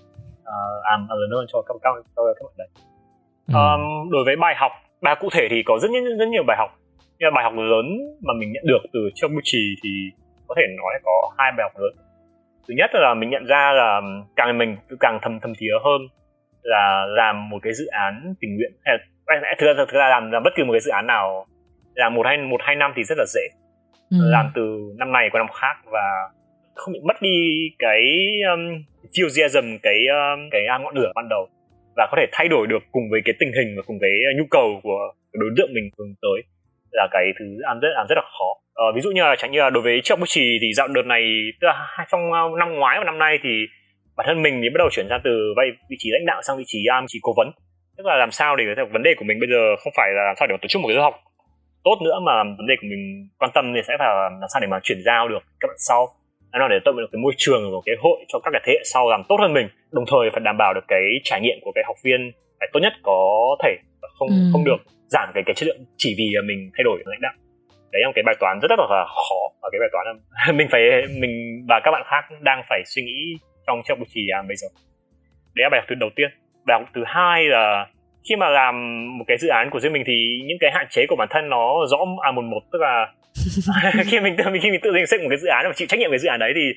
uh, lớn hơn cho các các các bạn đấy. Ừ. Um, đối với bài học, bài cụ thể thì có rất rất, rất nhiều bài học. Nhưng bài học lớn mà mình nhận được từ triết học bút chì thì có thể nói là có hai bài học lớn. Thứ nhất là mình nhận ra là càng mình càng thầm thầm thía hơn là làm một cái dự án tình nguyện, hay là thực ra, thực ra làm, làm bất kỳ một cái dự án nào, làm một hai một hai năm thì rất là dễ, ừ. làm từ năm này qua năm khác và không bị mất đi cái um, enthusiasm, cái um, cái ngọn lửa ban đầu, và có thể thay đổi được cùng với cái tình hình và cùng cái nhu cầu của đối tượng mình hướng tới, là cái thứ làm rất làm rất là khó. Ờ, ví dụ như là chẳng như là đối với triết học bút chì thì dạo đợt này, tức là trong năm ngoái và năm nay thì bản thân mình thì bắt đầu chuyển sang từ vai vị trí lãnh đạo sang vị trí um, vị trí cố vấn, tức là làm sao để vấn đề của mình bây giờ không phải là làm sao để tổ chức một cái lớp học tốt nữa, mà vấn đề của mình quan tâm thì sẽ phải làm sao để mà chuyển giao được các bạn sau, làm sao để tạo được cái môi trường của cái hội cho các cái thế hệ sau làm tốt hơn mình, đồng thời phải đảm bảo được cái trải nghiệm của cái học viên phải tốt nhất có thể, không ừ. không được giảm cái cái chất lượng chỉ vì mình thay đổi lãnh đạo. Đấy là một cái bài toán rất rất là khó, và cái bài toán là mình phải mình và các bạn khác đang phải suy nghĩ trong triết học bút chì à, bây giờ. Đấy là bài học thứ đầu tiên. Bài học thứ hai là khi mà làm một cái dự án của riêng mình thì những cái hạn chế của bản thân nó rõ à một một, tức là khi mình tự khi mình tự mình xây một cái dự án và chịu trách nhiệm về dự án đấy thì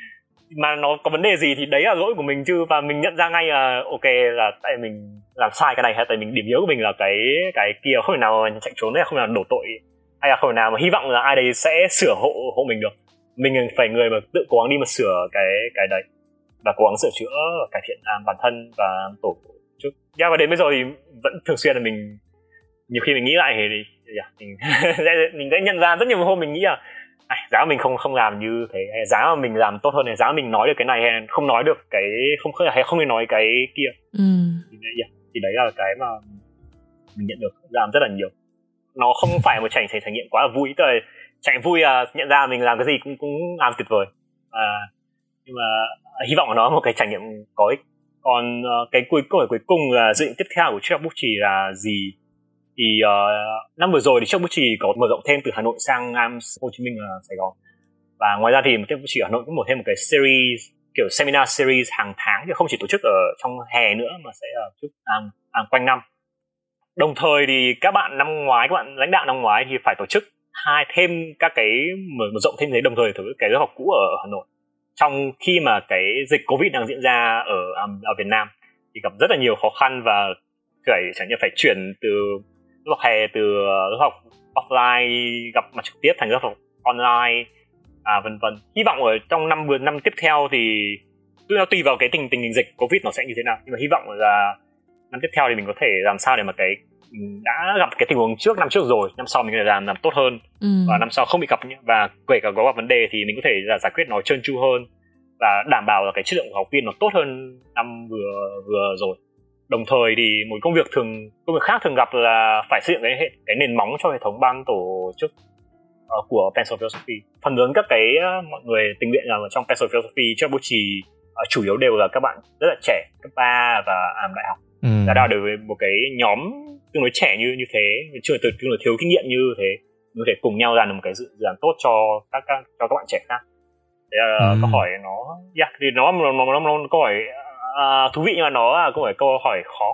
mà nó có vấn đề gì thì đấy là lỗi của mình chứ, và mình nhận ra ngay là ok là tại mình làm sai cái này, hay tại mình điểm yếu của mình là cái cái kia, không thể nào chạy trốn hay không thể nào đổ tội, hay là không thể nào mà hy vọng là ai đấy sẽ sửa hộ hộ mình được. Mình phải người mà tự cố gắng đi mà sửa cái cái đấy và cố gắng sửa chữa và cải thiện um, bản thân và tổ chức. Yeah, và đến bây giờ thì vẫn thường xuyên là mình nhiều khi mình nghĩ lại thì, thì yeah, mình, mình sẽ nhận ra rất nhiều hôm mình nghĩ là à, giá mình không không làm như thế, hay giá mà mình làm tốt hơn này, giá mình nói được cái này hay không nói được cái không hay không nên nói cái kia. Ừ. Thì, yeah, thì đấy là cái mà mình nhận được làm rất là nhiều. Nó không phải một trải trải nghiệm quá là vui, tức là trải vui là nhận ra mình làm cái gì cũng cũng làm tuyệt vời. À, nhưng mà hy vọng là nó một cái trải nghiệm có ích. Còn uh, cái cuối câu hỏi cuối cùng là dự định tiếp theo của Triết học Bút Chì là gì? Thì uh, năm vừa rồi thì Triết học Bút Chì có mở rộng thêm từ Hà Nội sang um, Hồ Chí Minh và Sài Gòn. Và ngoài ra thì Triết học Bút Chì Hà Nội cũng mở thêm một cái series kiểu seminar series hàng tháng, chứ không chỉ tổ chức ở trong hè nữa mà sẽ uh, tổ chức um, um, quanh năm. Đồng thời thì các bạn năm ngoái, các bạn lãnh đạo năm ngoái thì phải tổ chức hai thêm các cái mở, mở rộng thêm thế, đồng thời thử cái lớp học cũ ở Hà Nội. Trong khi mà cái dịch Covid đang diễn ra ở ở Việt Nam thì gặp rất là nhiều khó khăn và phải chẳng như phải chuyển từ lớp học hè từ lớp học offline gặp mặt trực tiếp thành lớp học online, à, vân vân. Hy vọng ở trong năm năm tiếp theo thì nó tùy vào cái tình tình hình dịch Covid nó sẽ như thế nào, nhưng mà hy vọng là năm tiếp theo thì mình có thể làm sao để mà cái mình đã gặp cái tình huống trước năm trước rồi, năm sau mình có thể làm làm tốt hơn, ừ. và năm sau không bị gặp, và kể cả có gặp vấn đề thì mình có thể là giải quyết nó trơn tru hơn và đảm bảo là cái chất lượng của học viên nó tốt hơn năm vừa vừa rồi. Đồng thời thì một công việc thường công việc khác thường gặp là phải xây dựng cái hệ cái nền móng cho hệ thống ban tổ chức uh, của Pencil Philosophy. Phần lớn các cái uh, mọi người tình nguyện là trong Pencil Philosophy Triết học Bút Chì uh, chủ yếu đều là các bạn rất là trẻ, cấp ba và làm đại học. Ừ. Là đào đối với một cái nhóm tương đối trẻ như như thế, chưa từ tương đối thiếu kinh nghiệm như thế, mình có thể cùng nhau làm một cái dự án tốt cho các, các cho các bạn trẻ khác. Thế là ừ. câu hỏi nó, yeah, thì nó nó nó, nó, nó câu hỏi uh, thú vị, nhưng mà nó là câu hỏi câu hỏi khó.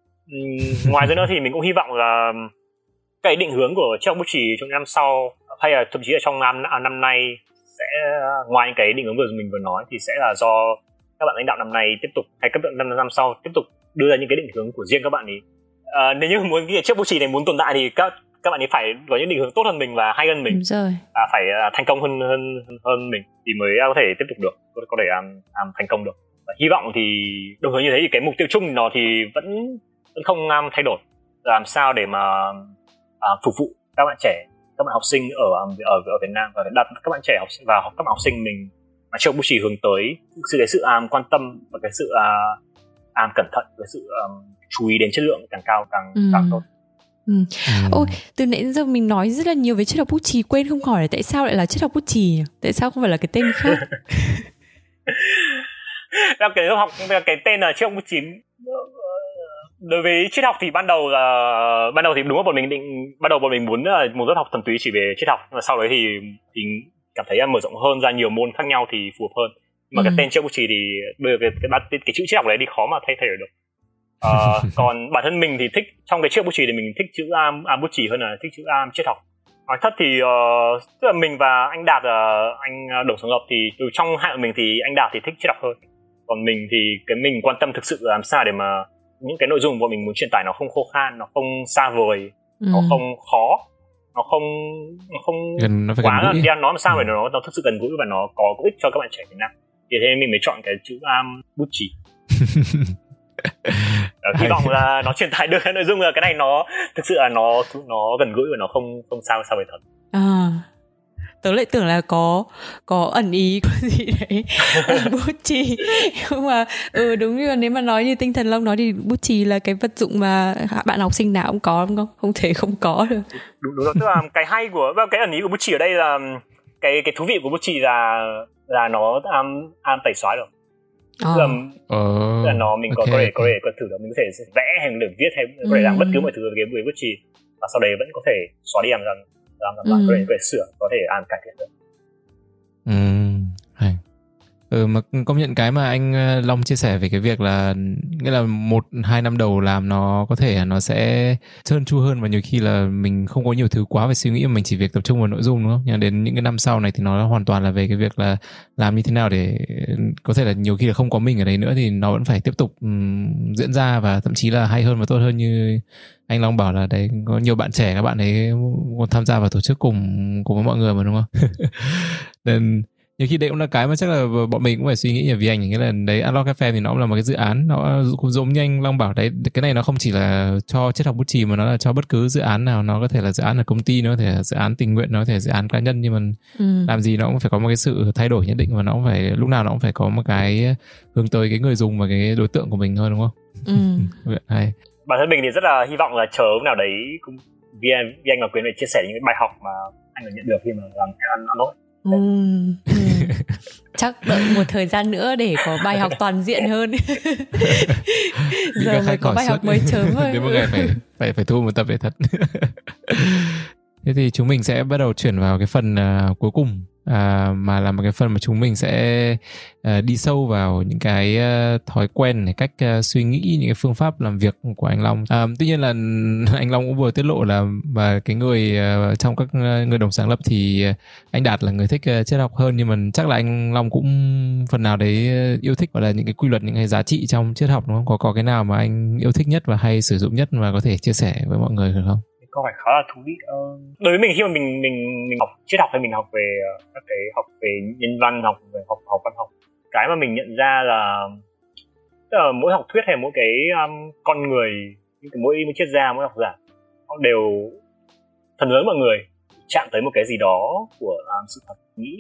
Um, ngoài ra nữa thì mình cũng hy vọng là cái định hướng của Triết học Bút Chì trong năm sau, hay là thậm chí là trong năm năm nay sẽ ngoài những cái định hướng vừa mình vừa nói thì sẽ là do các bạn lãnh đạo năm nay tiếp tục, hay các bạn năm năm sau tiếp tục đưa ra những cái định hướng của riêng các bạn ấy. À, nếu như muốn cái Triết học Bút Chì này muốn tồn tại thì các các bạn ấy phải có những định hướng tốt hơn mình và hay hơn mình. Đúng rồi. À, phải uh, thành công hơn hơn hơn mình thì mới có thể tiếp tục được, có, có thể um, um, thành công được. Và hy vọng thì đồng thời như thế thì cái mục tiêu chung nó thì vẫn vẫn không um, thay đổi, làm sao để mà uh, phục vụ các bạn trẻ, các bạn học sinh ở ở ở Việt Nam, và đặt các bạn trẻ học sinh và các bạn học sinh mình mà Triết học Bút Chì hướng tới sự cái sự um, quan tâm và cái sự uh, um, cẩn thận, cái sự um, chú ý đến chất lượng càng cao càng ừ. càng tốt. Ừ. Ừ. Ôi, từ nãy đến giờ mình nói rất là nhiều về Triết học Bút Chì, quên không hỏi là tại sao lại là Triết học Bút Chì nhỉ? Tại sao không phải là cái tên khác? Là cái học cái tên là Triết học Bút Chì. Đối với triết học thì ban đầu là ban đầu thì đúng là bọn mình định ban đầu bọn mình muốn là một lớp học thuần túy chỉ về triết học, và sau đấy thì thì cảm thấy mở rộng hơn ra nhiều môn khác nhau thì phù hợp hơn. Mà ừ. cái tên Triết học Bút Chì thì bây giờ cái cái, cái, cái chữ triết học đấy thì khó mà thay thay đổi được. Uh, còn bản thân mình thì thích trong cái Triết học Bút Chì thì mình thích chữ am am bút chì hơn là thích chữ am triết học. Nói thật thì uh, tức là mình và anh Đạt, uh, anh Đồng Sáng Lập thì từ trong hai của mình thì anh Đạt thì thích triết học hơn, còn mình thì cái mình quan tâm thực sự là làm sao để mà những cái nội dung của mình muốn truyền tải nó không khô khan, nó không xa vời, ừ. nó không khó, nó không nó không gần, nó quá là nó làm sao để ừ. nó nó thực sự gần gũi và nó có có ích cho các bạn trẻ Việt Nam. Vì thế mình mới chọn cái chữ am bút chì. Hy vọng là nó truyền tải được cái nội dung là cái này nó thực sự là nó nó gần gũi và nó không không sao sao về thật. À, tớ lại tưởng là có có ẩn ý có gì đấy bút chì, nhưng mà ừ đúng như là nếu mà nói như Tinh Thần Long nói thì bút chì là cái vật dụng mà bạn học sinh nào cũng có, đúng không? Không thể không có được. Đúng đúng rồi, tức là cái hay của cái ẩn ý của bút chì ở đây là cái cái thú vị của bút chì là là nó am am tẩy xóa được. Tức là, oh, là nó mình có okay, có thể có thể có thử được, mình có thể vẽ hay được viết hay có thể làm mm. bất cứ mọi thứ với bút chì, và sau đấy vẫn có thể xóa đi làm làm làm làm mm. có thể có thể sửa, có thể làm cải thiện được. Ừ, hay. Ừ, mà công nhận cái mà anh Long chia sẻ về cái việc là nghĩa là một hai năm đầu làm nó có thể nó sẽ trơn tru hơn, và nhiều khi là mình không có nhiều thứ quá về suy nghĩ mà mình chỉ việc tập trung vào nội dung, đúng không? Nhưng đến những cái năm sau này thì nó hoàn toàn là về cái việc là làm như thế nào để có thể là nhiều khi là không có mình ở đấy nữa thì nó vẫn phải tiếp tục um, diễn ra, và thậm chí là hay hơn và tốt hơn. Như anh Long bảo là đấy, có nhiều bạn trẻ các bạn ấy còn tham gia vào tổ chức cùng cùng với mọi người mà, đúng không? Nên nhiều khi đấy cũng là cái mà chắc là bọn mình cũng phải suy nghĩ nhiều, vì anh nghĩa là đấy, Unlock ép em thì nó cũng là một cái dự án, nó cũng giống như anh Long bảo đấy, cái này nó không chỉ là cho triết học bút chì mà nó là cho bất cứ dự án nào. Nó có thể là dự án ở công ty, nó có thể là dự án tình nguyện, nó có thể là dự án cá nhân, nhưng mà ừ. làm gì nó cũng phải có một cái sự thay đổi nhất định, và nó cũng phải lúc nào nó cũng phải có một cái hướng tới cái người dùng và cái đối tượng của mình thôi, đúng không? Ừ. Hay. Bản thân mình thì rất là hy vọng là chờ hôm nào đấy cũng vì anh, vì anh và Quyền để chia sẻ những cái bài học mà anh đã nhận được khi mà làm Unlock. Ừ, ừ. Chắc đợi một thời gian nữa để có bài học toàn diện hơn. Giờ mới có bài học mới chớm thôi. Đến một ngày phải phải phải thu một tập để thật. Thế thì chúng mình sẽ bắt đầu chuyển vào cái phần uh, cuối cùng, uh, mà là một cái phần mà chúng mình sẽ uh, đi sâu vào những cái uh, thói quen này, cách uh, suy nghĩ, những cái phương pháp làm việc của anh Long. Uh, tuy nhiên là anh Long cũng vừa tiết lộ là và cái người uh, trong các uh, người đồng sáng lập thì uh, anh Đạt là người thích uh, triết học hơn, nhưng mà chắc là anh Long cũng phần nào đấy uh, yêu thích gọi là những cái quy luật, những cái giá trị trong triết học, đúng không? Có có cái nào mà anh yêu thích nhất và hay sử dụng nhất mà có thể chia sẻ với mọi người được không? Câu hỏi khá là thú vị. Ờ, đối với mình khi mà mình mình mình học triết học hay mình học về uh, các cái học về nhân văn, học về học học văn học, cái mà mình nhận ra là tức là mỗi học thuyết hay mỗi cái um, con người, những cái mỗi mỗi triết gia, mỗi học giả, họ đều phần lớn mọi người chạm tới một cái gì đó của um, sự thật. Nghĩ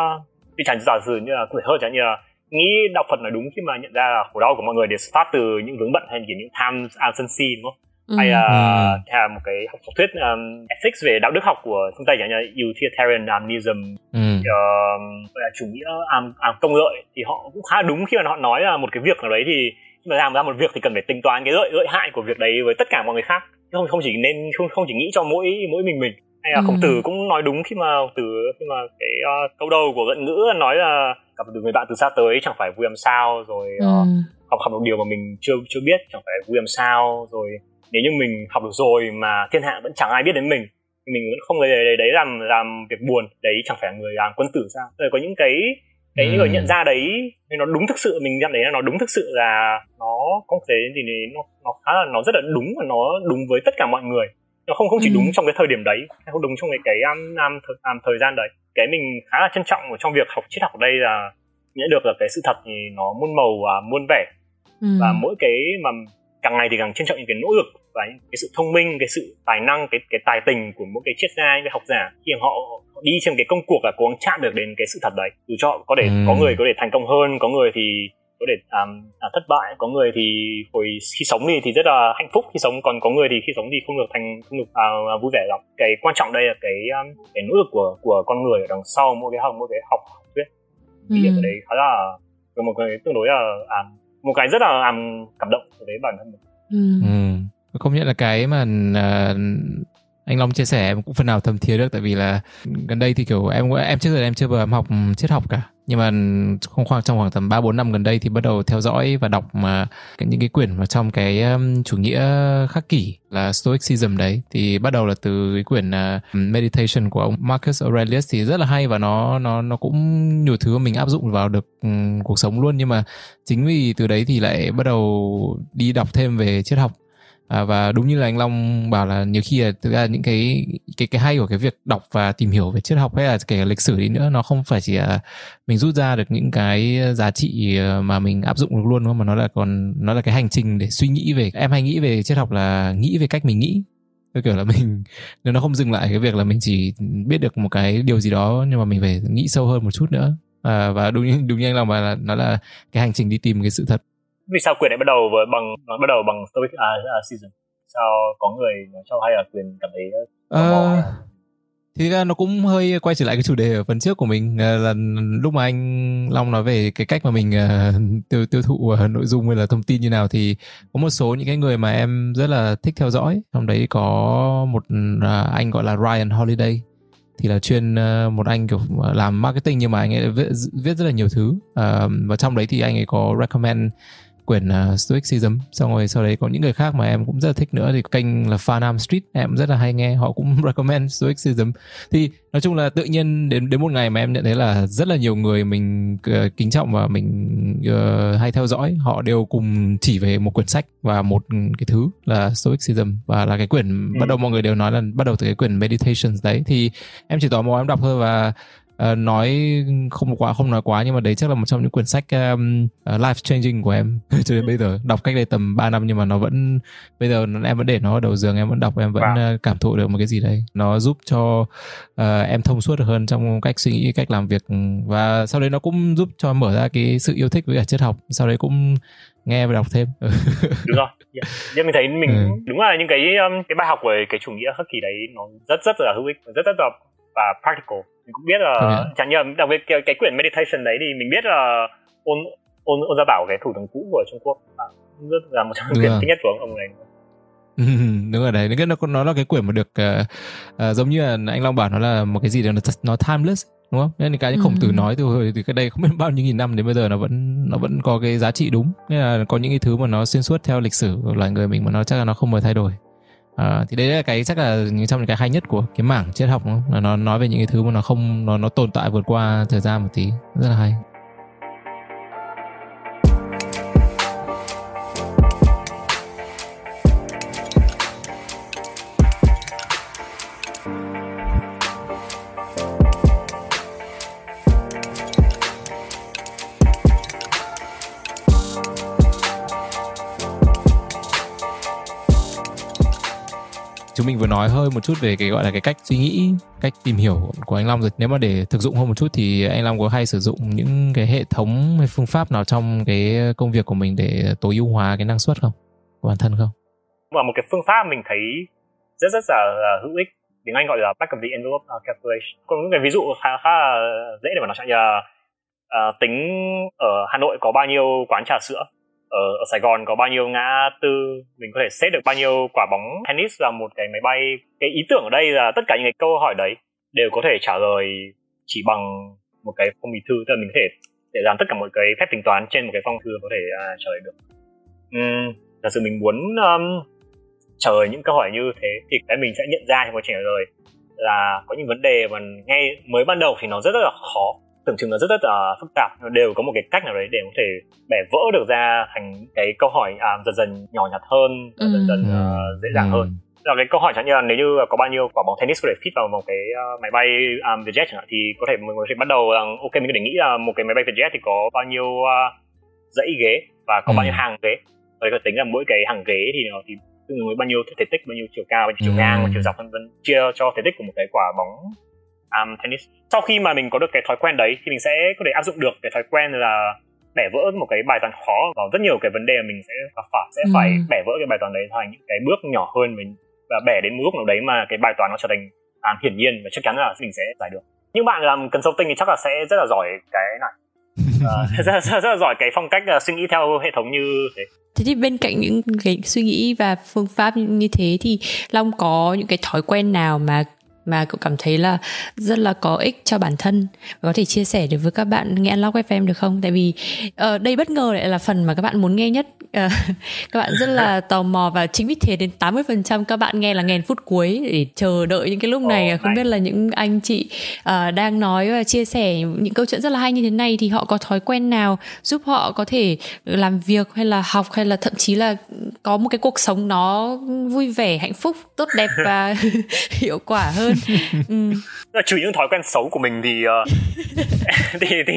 uh, chẳng giả sử như là cụ thể hơn, chẳng như là nghĩ đạo Phật là đúng khi mà nhận ra là khổ đau của mọi người đều xuất phát từ những vướng bận hay những tham am sân si, đúng không? Ừ. Hay là ừ. theo một cái học, học thuyết um, ethics về đạo đức học của phương Tây, chẳng như utilitarian animism, ừ. uh, là chủ nghĩa um, um, công lợi, thì họ cũng khá đúng khi mà họ nói là một cái việc nào đấy thì khi mà làm ra một việc thì cần phải tính toán cái lợi lợi hại của việc đấy với tất cả mọi người khác, không không chỉ nên không không chỉ nghĩ cho mỗi mỗi mình mình. Hay là ừ. Khổng Tử cũng nói đúng khi mà từ khi mà cái uh, câu đầu của luận ngữ nói là gặp được người bạn từ xa tới chẳng phải vui làm sao, rồi uh, ừ. học học được điều mà mình chưa chưa biết chẳng phải vui làm sao, rồi nếu như mình học được rồi mà thiên hạ vẫn chẳng ai biết đến mình thì mình vẫn không lấy đấy, đấy làm làm việc buồn, đấy chẳng phải là người làm quân tử sao. Rồi có những cái cái ừ. người nhận ra đấy nó đúng thực sự, mình nhận đấy là nó đúng thực sự là nó không thể thì nó nó khá là nó rất là đúng, và nó đúng với tất cả mọi người. Nó không không chỉ ừ. đúng trong cái thời điểm đấy, hay không đúng trong cái cái um, um, thời, um, thời gian đấy. Cái mình khá là trân trọng trong việc học triết học ở đây là nhận được là cái sự thật thì nó muôn màu và muôn vẻ, ừ. và mỗi cái mà càng ngày thì càng trân trọng những cái nỗ lực và những cái sự thông minh, cái sự tài năng, cái cái tài tình của mỗi cái triết gia, những cái học giả khi họ, họ đi trên cái công cuộc là cố gắng chạm được đến cái sự thật đấy. Dù cho có thể ừ. có người có thể thành công hơn, có người thì có thể um, thất bại, có người thì hồi khi sống thì thì rất là hạnh phúc khi sống, còn có người thì khi sống thì không được thành không được uh, vui vẻ lắm. Cái quan trọng đây là cái um, cái nỗ lực của của con người ở đằng sau mỗi cái học mỗi cái học học thuyết. Cái việc ở đấy khá là một cái tương đối là um, một cái rất là um, cảm động đối với bản thân mình. Ừ. Ừ. Công nhận là cái mà uh, anh Long chia sẻ em cũng phần nào thấm thía được, tại vì là gần đây thì kiểu em em trước giờ em chưa bao giờ em học triết học cả, nhưng mà không khoảng trong khoảng tầm ba bốn năm gần đây thì bắt đầu theo dõi và đọc mà những cái quyển mà trong cái um, chủ nghĩa khắc kỷ là Stoicism đấy, thì bắt đầu là từ cái quyển uh, Meditation của ông Marcus Aurelius, thì rất là hay và nó nó nó cũng nhiều thứ mình áp dụng vào được um, cuộc sống luôn. Nhưng mà chính vì từ đấy thì lại bắt đầu đi đọc thêm về triết học. À, và đúng như là anh Long bảo là nhiều khi là thực ra những cái cái cái hay của cái việc đọc và tìm hiểu về triết học hay là kể cả lịch sử đi nữa, nó không phải chỉ là mình rút ra được những cái giá trị mà mình áp dụng được luôn, đúng không? Mà nó là còn nó là cái hành trình để suy nghĩ về. Em hay nghĩ về triết học là nghĩ về cách mình nghĩ, cái kiểu là mình nên nó không dừng lại cái việc là mình chỉ biết được một cái điều gì đó, nhưng mà mình phải nghĩ sâu hơn một chút nữa. À, và đúng như đúng như anh Long bảo là nó là cái hành trình đi tìm cái sự thật. Vì sao Quyền lại bắt đầu với bằng bắt đầu bằng Stoicism? Sao có người nói cho hay là Quyền cảm thấy uh, thì ra nó cũng hơi quay trở lại cái chủ đề ở phần trước của mình, là lúc mà anh Long nói về cái cách mà mình uh, tiêu tiêu thụ uh, nội dung hay là thông tin như nào, thì có một số những cái người mà em rất là thích theo dõi. Trong đấy có một uh, anh gọi là Ryan Holiday. thì là chuyên uh, một anh kiểu làm marketing, nhưng mà anh ấy viết, viết rất là nhiều thứ, uh, và trong đấy thì anh ấy có recommend quyển uh, Stoicism. Xong rồi sau đấy có những người khác mà em cũng rất là thích nữa, thì kênh là Farnham Street em rất là hay nghe, họ cũng recommend Stoicism. Thì nói chung là tự nhiên đến đến một ngày mà em nhận thấy là rất là nhiều người mình uh, kính trọng và mình uh, hay theo dõi, họ đều cùng chỉ về một quyển sách và một cái thứ là Stoicism, và là cái quyển ừ. bắt đầu mọi người đều nói là bắt đầu từ cái quyển Meditations đấy. Thì em chỉ tò mò em đọc thôi, và Uh, nói không quá không nói quá, nhưng mà đấy chắc là một trong những quyển sách um, uh, life changing của em cho đến bây giờ. Đọc cách đây tầm ba năm nhưng mà nó vẫn, bây giờ em vẫn để nó ở đầu giường, em vẫn đọc, em vẫn wow. uh, cảm thụ được một cái gì đấy. Nó giúp cho uh, em thông suốt được hơn trong cách suy nghĩ, cách làm việc, và sau đấy nó cũng giúp cho mở ra cái sự yêu thích với cả triết học. Sau đấy cũng nghe và đọc thêm. Đúng rồi. Yeah. Nhưng mình thấy mình ừ. đúng là những cái um, cái bài học về cái chủ nghĩa khắc kỷ đấy nó rất rất là hữu ích, rất rất là và practical. Mình cũng biết là okay. chẳng nhầm đặc biệt cái, cái quyển meditation đấy thì mình biết là ôn ôn ôn gia bảo, cái thủ tướng cũ của Trung Quốc, à, rất là một trong những quyển thích nhất của ông ông này. Đúng rồi đấy, nó nó là cái quyển mà được uh, uh, giống như là anh Long bảo, nó là một cái gì đó nó, nó timeless, đúng không? Nên cái Khổng Tử nói từ hồi từ cái đây không biết bao nhiêu nghìn năm đến bây giờ nó vẫn nó vẫn có cái giá trị đúng. Nên là có những cái thứ mà nó xuyên suốt theo lịch sử của loài người mình mà nó chắc là nó không bao thay đổi. À, thì đấy là cái chắc là trong những cái hay nhất của cái mảng triết học, đúng không? Là nó nói về những cái thứ mà nó không nó nó tồn tại vượt qua thời gian một tí, rất là hay. Chúng mình vừa nói hơi một chút về cái gọi là cái cách suy nghĩ, cách tìm hiểu của anh Long rồi. Nếu mà để thực dụng hơn một chút thì anh Long có hay sử dụng những cái hệ thống hay phương pháp nào trong cái công việc của mình để tối ưu hóa cái năng suất không? Của bản thân không? Và một cái phương pháp mình thấy rất rất là hữu ích, tiếng Anh gọi là back of the envelope calculation. Có những cái ví dụ khá khá dễ để mà nói, chẳng như là uh, tính ở Hà Nội có bao nhiêu quán trà sữa, Ở, ở Sài Gòn có bao nhiêu ngã tư, mình có thể set được bao nhiêu quả bóng tennis vào một cái máy bay. Cái ý tưởng ở đây là tất cả những cái câu hỏi đấy đều có thể trả lời chỉ bằng một cái phong bì thư, tức là mình có thể để làm tất cả mọi cái phép tính toán trên một cái phong thư có thể uh, trả lời được. Uhm, thật sự mình muốn um, trả lời những câu hỏi như thế thì cái mình sẽ nhận ra trong quá trình trả lời là có những vấn đề mà ngay mới ban đầu thì nó rất rất là khó, tưởng chừng là rất rất là phức tạp, đều có một cái cách nào đấy để có thể bẻ vỡ được ra thành cái câu hỏi à, dần dần nhỏ nhặt hơn, ừ. dần dần uh, dễ dàng ừ. hơn. Là cái câu hỏi chẳng như là nếu như có bao nhiêu quả bóng tennis có thể fit vào một cái uh, máy bay um, Vietjet chẳng hạn, thì có thể mình có thể bắt đầu là ok, mình có thể nghĩ là một cái máy bay Vietjet thì có bao nhiêu uh, dãy ghế và có ừ. bao nhiêu hàng ghế, rồi có tính là mỗi cái hàng ghế thì nó thì tương ứng với bao nhiêu thể tích, bao nhiêu chiều cao, bao nhiêu chiều ừ. ngang, bao nhiêu chiều dọc, vân vân, chia cho thể tích của một cái quả bóng um, tennis. Sau khi mà mình có được cái thói quen đấy thì mình sẽ có thể áp dụng được cái thói quen là bẻ vỡ một cái bài toán khó vào rất nhiều cái vấn đề mà mình sẽ phải sẽ ừ. phải bẻ vỡ cái bài toán đấy thành những cái bước nhỏ hơn mình, và bẻ đến một lúc nào đấy mà cái bài toán nó trở thành à, hiển nhiên và chắc chắn là mình sẽ giải được. Nhưng bạn làm consulting thì chắc là sẽ rất là giỏi cái này, à, rất, rất, rất là giỏi cái phong cách uh, suy nghĩ theo hệ thống như thế. Thế thì bên cạnh những cái suy nghĩ và phương pháp như thế thì Long có những cái thói quen nào mà mà cậu cảm thấy là rất là có ích cho bản thân và có thể chia sẻ được với các bạn nghe Unlock ép em được không? Tại vì uh, đây bất ngờ lại là phần mà các bạn muốn nghe nhất. Uh, các bạn rất là tò mò, và chính vì thế đến tám mươi phần trăm các bạn nghe là nghe phút cuối để chờ đợi những cái lúc này. Oh, không biết là những anh chị uh, đang nói và chia sẻ những câu chuyện rất là hay như thế này thì họ có thói quen nào giúp họ có thể làm việc hay là học hay là thậm chí là có một cái cuộc sống nó vui vẻ, hạnh phúc, tốt đẹp và hiệu quả hơn. Ừ. Trừ những thói quen xấu của mình thì uh, thì thì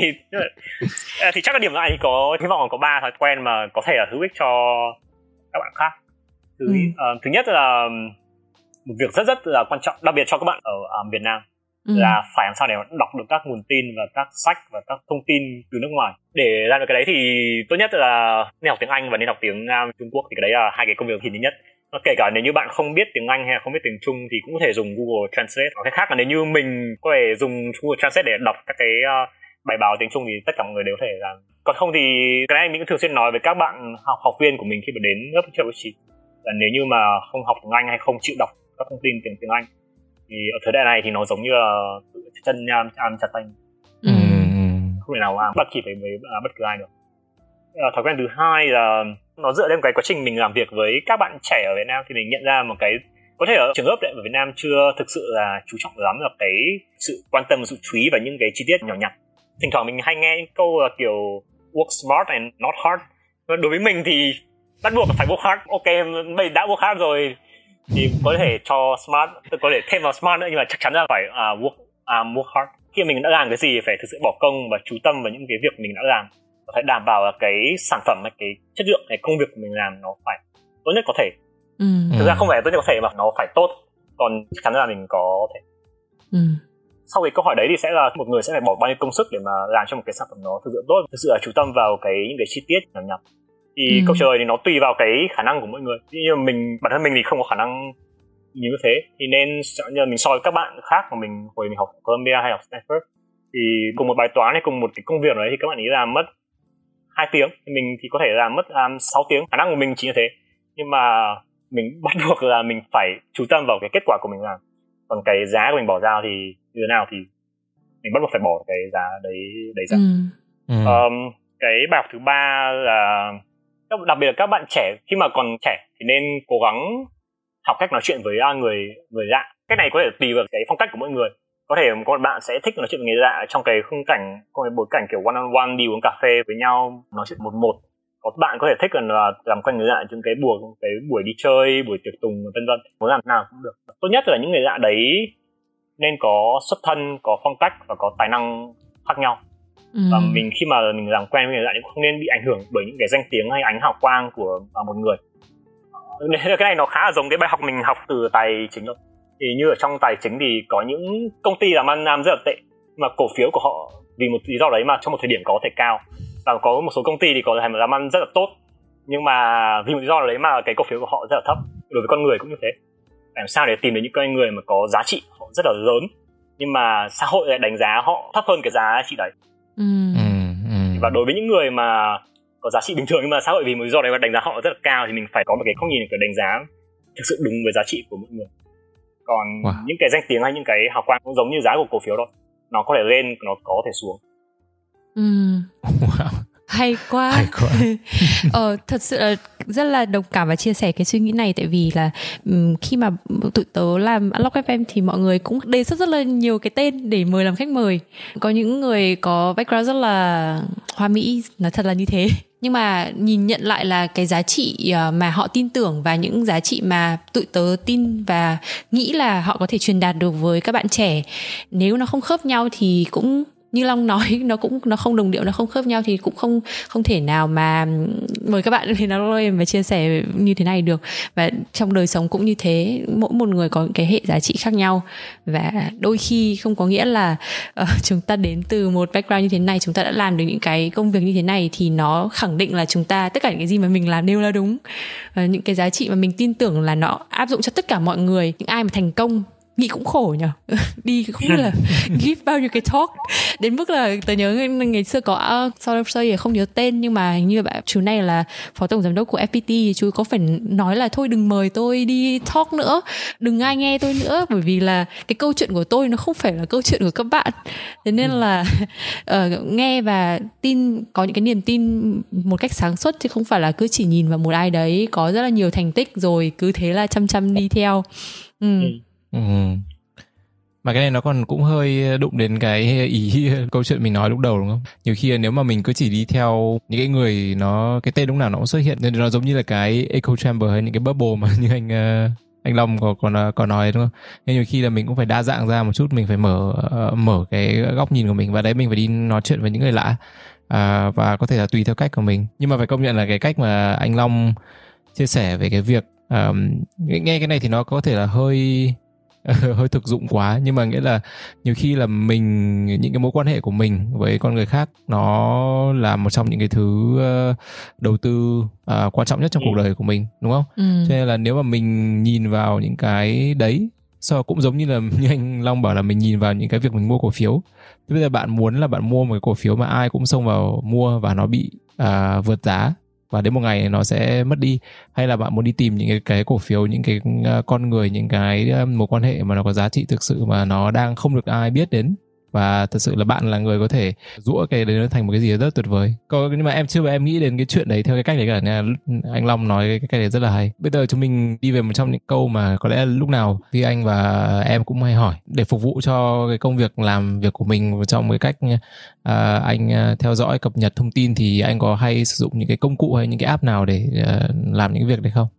thì chắc là điểm lại có hy vọng là có ba thói quen mà có thể là hữu ích cho các bạn khác. Thứ ừ. uh, thứ nhất là một việc rất rất là quan trọng, đặc biệt cho các bạn ở um, Việt Nam, ừ. là phải làm sao để đọc được các nguồn tin và các sách và các thông tin từ nước ngoài. Để làm được cái đấy thì tốt nhất là nên học tiếng Anh và nên học tiếng um, Trung Quốc, thì cái đấy là hai cái công việc hiển nhiên nhất. Kể cả nếu như bạn không biết tiếng Anh hay là không biết tiếng Trung thì cũng có thể dùng Google Translate. Hoặc cách khác là nếu như mình có thể dùng Google Translate để đọc các cái uh, bài báo tiếng Trung thì tất cả mọi người đều có thể làm. Còn không thì cái này mình cũng thường xuyên nói với các bạn học học viên của mình khi mà đến lớp trợ lý là nếu như mà không học tiếng Anh hay không chịu đọc các thông tin tiếng tiếng Anh Thì ở thời đại này thì nó giống như là tự chân nham am chặt tay, Ừ. không thể nào mà bắt kịp với, với bất cứ ai được. Thói quen thứ hai là nó dựa lên cái quá trình mình làm việc với các bạn trẻ ở Việt Nam, thì mình nhận ra một cái có thể ở trường hợp ở Việt Nam chưa thực sự là chú trọng lắm là cái sự quan tâm, sự chú ý vào những cái chi tiết nhỏ nhặt. Thỉnh thoảng mình hay nghe những câu là kiểu work smart and not hard. Đối với mình thì bắt buộc phải work hard. Ok, mình đã work hard rồi thì có thể cho smart, có thể thêm vào smart nữa, nhưng mà chắc chắn là phải uh, work, uh, work hard. Khi mình đã làm cái gì phải thực sự bỏ công và chú tâm vào những cái việc mình đã làm, phải đảm bảo là cái sản phẩm, cái chất lượng, cái công việc của mình làm nó phải tốt nhất có thể. Ừ. Thực ra không phải tốt nhất có thể mà nó phải tốt, còn chắc chắn là mình có thể. Ừ. Sau cái câu hỏi đấy thì sẽ là một người sẽ phải bỏ bao nhiêu công sức để mà làm cho một cái sản phẩm nó thực sự tốt, thực sự là chú tâm vào cái những cái chi tiết nhỏ nhặt. Thì ừ. câu trả lời thì nó tùy vào cái khả năng của mỗi người. Nhưng mà mình, bản thân mình thì không có khả năng như thế, thì nên như mình so với các bạn khác mà mình hồi mình học Columbia hay học Stanford, thì cùng một bài toán hay cùng một cái công việc đấy thì các bạn ấy làm mất hai tiếng, thì mình thì có thể làm mất um, sáu tiếng. Khả năng của mình chỉ như thế, nhưng mà mình bắt buộc là mình phải chú tâm vào cái kết quả của mình làm. Còn cái giá của mình bỏ ra thì như thế nào thì mình bắt buộc phải bỏ cái giá đấy đấy ra. Ừ. Um, cái bài học thứ ba là đặc biệt là các bạn trẻ, khi mà còn trẻ thì nên cố gắng học cách nói chuyện với người người lạ. Cái này có thể tùy vào cái phong cách của mỗi người. Có thể có một bạn sẽ thích nói chuyện với người lạ trong cái khung cảnh, trong cái bối cảnh kiểu one on one, đi uống cà phê với nhau, nói chuyện một một. Có bạn có thể thích là làm quen người lạ những cái buổi cái buổi đi chơi, buổi tiệc tùng vân vân. Muốn làm nào cũng được. Tốt nhất là những người lạ đấy nên có xuất thân, có phong cách và có tài năng khác nhau. Ừ. Và mình khi mà mình làm quen với người lạ thì không nên bị ảnh hưởng bởi những cái danh tiếng hay ánh hào quang của một người. Nên cái này nó khá là giống cái bài học mình học từ tài chính thôi. Thì như ở trong tài chính thì có những công ty làm ăn làm rất là tệ, mà cổ phiếu của họ vì một lý do đấy mà trong một thời điểm có thể cao, và có một số công ty thì có thể làm ăn rất là tốt, nhưng mà vì một lý do đấy mà cái cổ phiếu của họ rất là thấp. Đối với con người cũng như thế, làm sao để tìm được những con người mà có giá trị họ rất là lớn, nhưng mà xã hội lại đánh giá họ thấp hơn cái giá trị đấy. Ừ. Và đối với những người mà có giá trị bình thường nhưng mà xã hội vì một lý do đấy mà đánh giá họ rất là cao, thì mình phải có một cái góc nhìn, cái đánh giá thực sự đúng với giá trị của mỗi người. Còn wow. những cái danh tiếng hay những cái hào quang cũng giống như giá của cổ phiếu thôi, nó có thể lên, nó có thể xuống. Ừ. Wow. Hay quá, Hay quá. ờ, thật sự là rất là đồng cảm và chia sẻ cái suy nghĩ này. Tại vì là um, khi mà tụi tớ làm Unlock ép em thì mọi người cũng đề xuất rất là nhiều cái tên để mời làm khách mời. Có những người có background rất là hoa mỹ, nói thật là như thế. Nhưng mà nhìn nhận lại là cái giá trị mà họ tin tưởng và những giá trị mà tụi tớ tin và nghĩ là họ có thể truyền đạt được với các bạn trẻ, nếu nó không khớp nhau thì cũng như Long nói, nó cũng nó không đồng điệu, nó không khớp nhau thì cũng không không thể nào mà mời các bạn đến nó mà chia sẻ như thế này được. Và trong đời sống cũng như thế, mỗi một người có cái hệ giá trị khác nhau, và đôi khi không có nghĩa là uh, chúng ta đến từ một background như thế này, chúng ta đã làm được những cái công việc như thế này thì nó khẳng định là chúng ta tất cả những cái gì mà mình làm đều là đúng. Uh, những cái giá trị mà mình tin tưởng là nó áp dụng cho tất cả mọi người. Những ai mà thành công nghĩ cũng khổ nhỉ, đi không biết là give bao nhiêu cái talk, đến mức là tớ nhớ ngày, ngày xưa có uh, sau đây không nhớ tên, nhưng mà như bạn chú này là phó tổng giám đốc của ép pê tê, chú có phải nói là thôi đừng mời tôi đi talk nữa, đừng ai nghe tôi nữa, bởi vì là cái câu chuyện của tôi nó không phải là câu chuyện của các bạn. Thế nên là uh, nghe và tin, có những cái niềm tin một cách sáng suốt, chứ không phải là cứ chỉ nhìn vào một ai đấy có rất là nhiều thành tích rồi cứ thế là chăm chăm đi theo. Ừ. Ừ. Mà cái này nó còn cũng hơi đụng đến cái ý câu chuyện mình nói lúc đầu đúng không? Nhiều khi nếu mà mình cứ chỉ đi theo những cái người nó cái tên lúc nào nó cũng xuất hiện, nên nó giống như là cái echo chamber hay những cái bubble mà như anh anh Long có còn có nói đúng không? Nên nhiều khi là mình cũng phải đa dạng ra một chút, mình phải mở mở cái góc nhìn của mình, và đấy mình phải đi nói chuyện với những người lạ, à, và có thể là tùy theo cách của mình. Nhưng mà phải công nhận là cái cách mà anh Long chia sẻ về cái việc um, nghe cái này thì nó có thể là hơi hơi thực dụng quá, nhưng mà nghĩa là nhiều khi là mình, những cái mối quan hệ của mình với con người khác nó là một trong những cái thứ uh, đầu tư uh, quan trọng nhất trong cuộc đời của mình, đúng không? Ừ. Cho nên là nếu mà mình nhìn vào những cái đấy, sau cũng giống như là như anh Long bảo là mình nhìn vào những cái việc mình mua cổ phiếu. Thế bây giờ bạn muốn là bạn mua một cái cổ phiếu mà ai cũng xông vào mua và nó bị uh, vượt giá, và đến một ngày nó sẽ mất đi, hay là bạn muốn đi tìm những cái, cái cổ phiếu, những cái uh, con người, những cái uh, mối quan hệ mà nó có giá trị thực sự mà nó đang không được ai biết đến, và thật sự là bạn là người có thể giũa cái đấy nó thành một cái gì rất tuyệt vời. Có, nhưng mà em chưa bao em nghĩ đến cái chuyện đấy theo cái cách đấy cả nha. Anh Long nói cái cách đấy rất là hay. Bây giờ chúng mình đi về một trong những câu mà có lẽ lúc nào thì anh và em cũng hay hỏi để phục vụ cho cái công việc làm việc của mình trong cái cách à, anh theo dõi cập nhật thông tin, thì anh có hay sử dụng những cái công cụ hay những cái app nào để uh, làm những việc đấy không?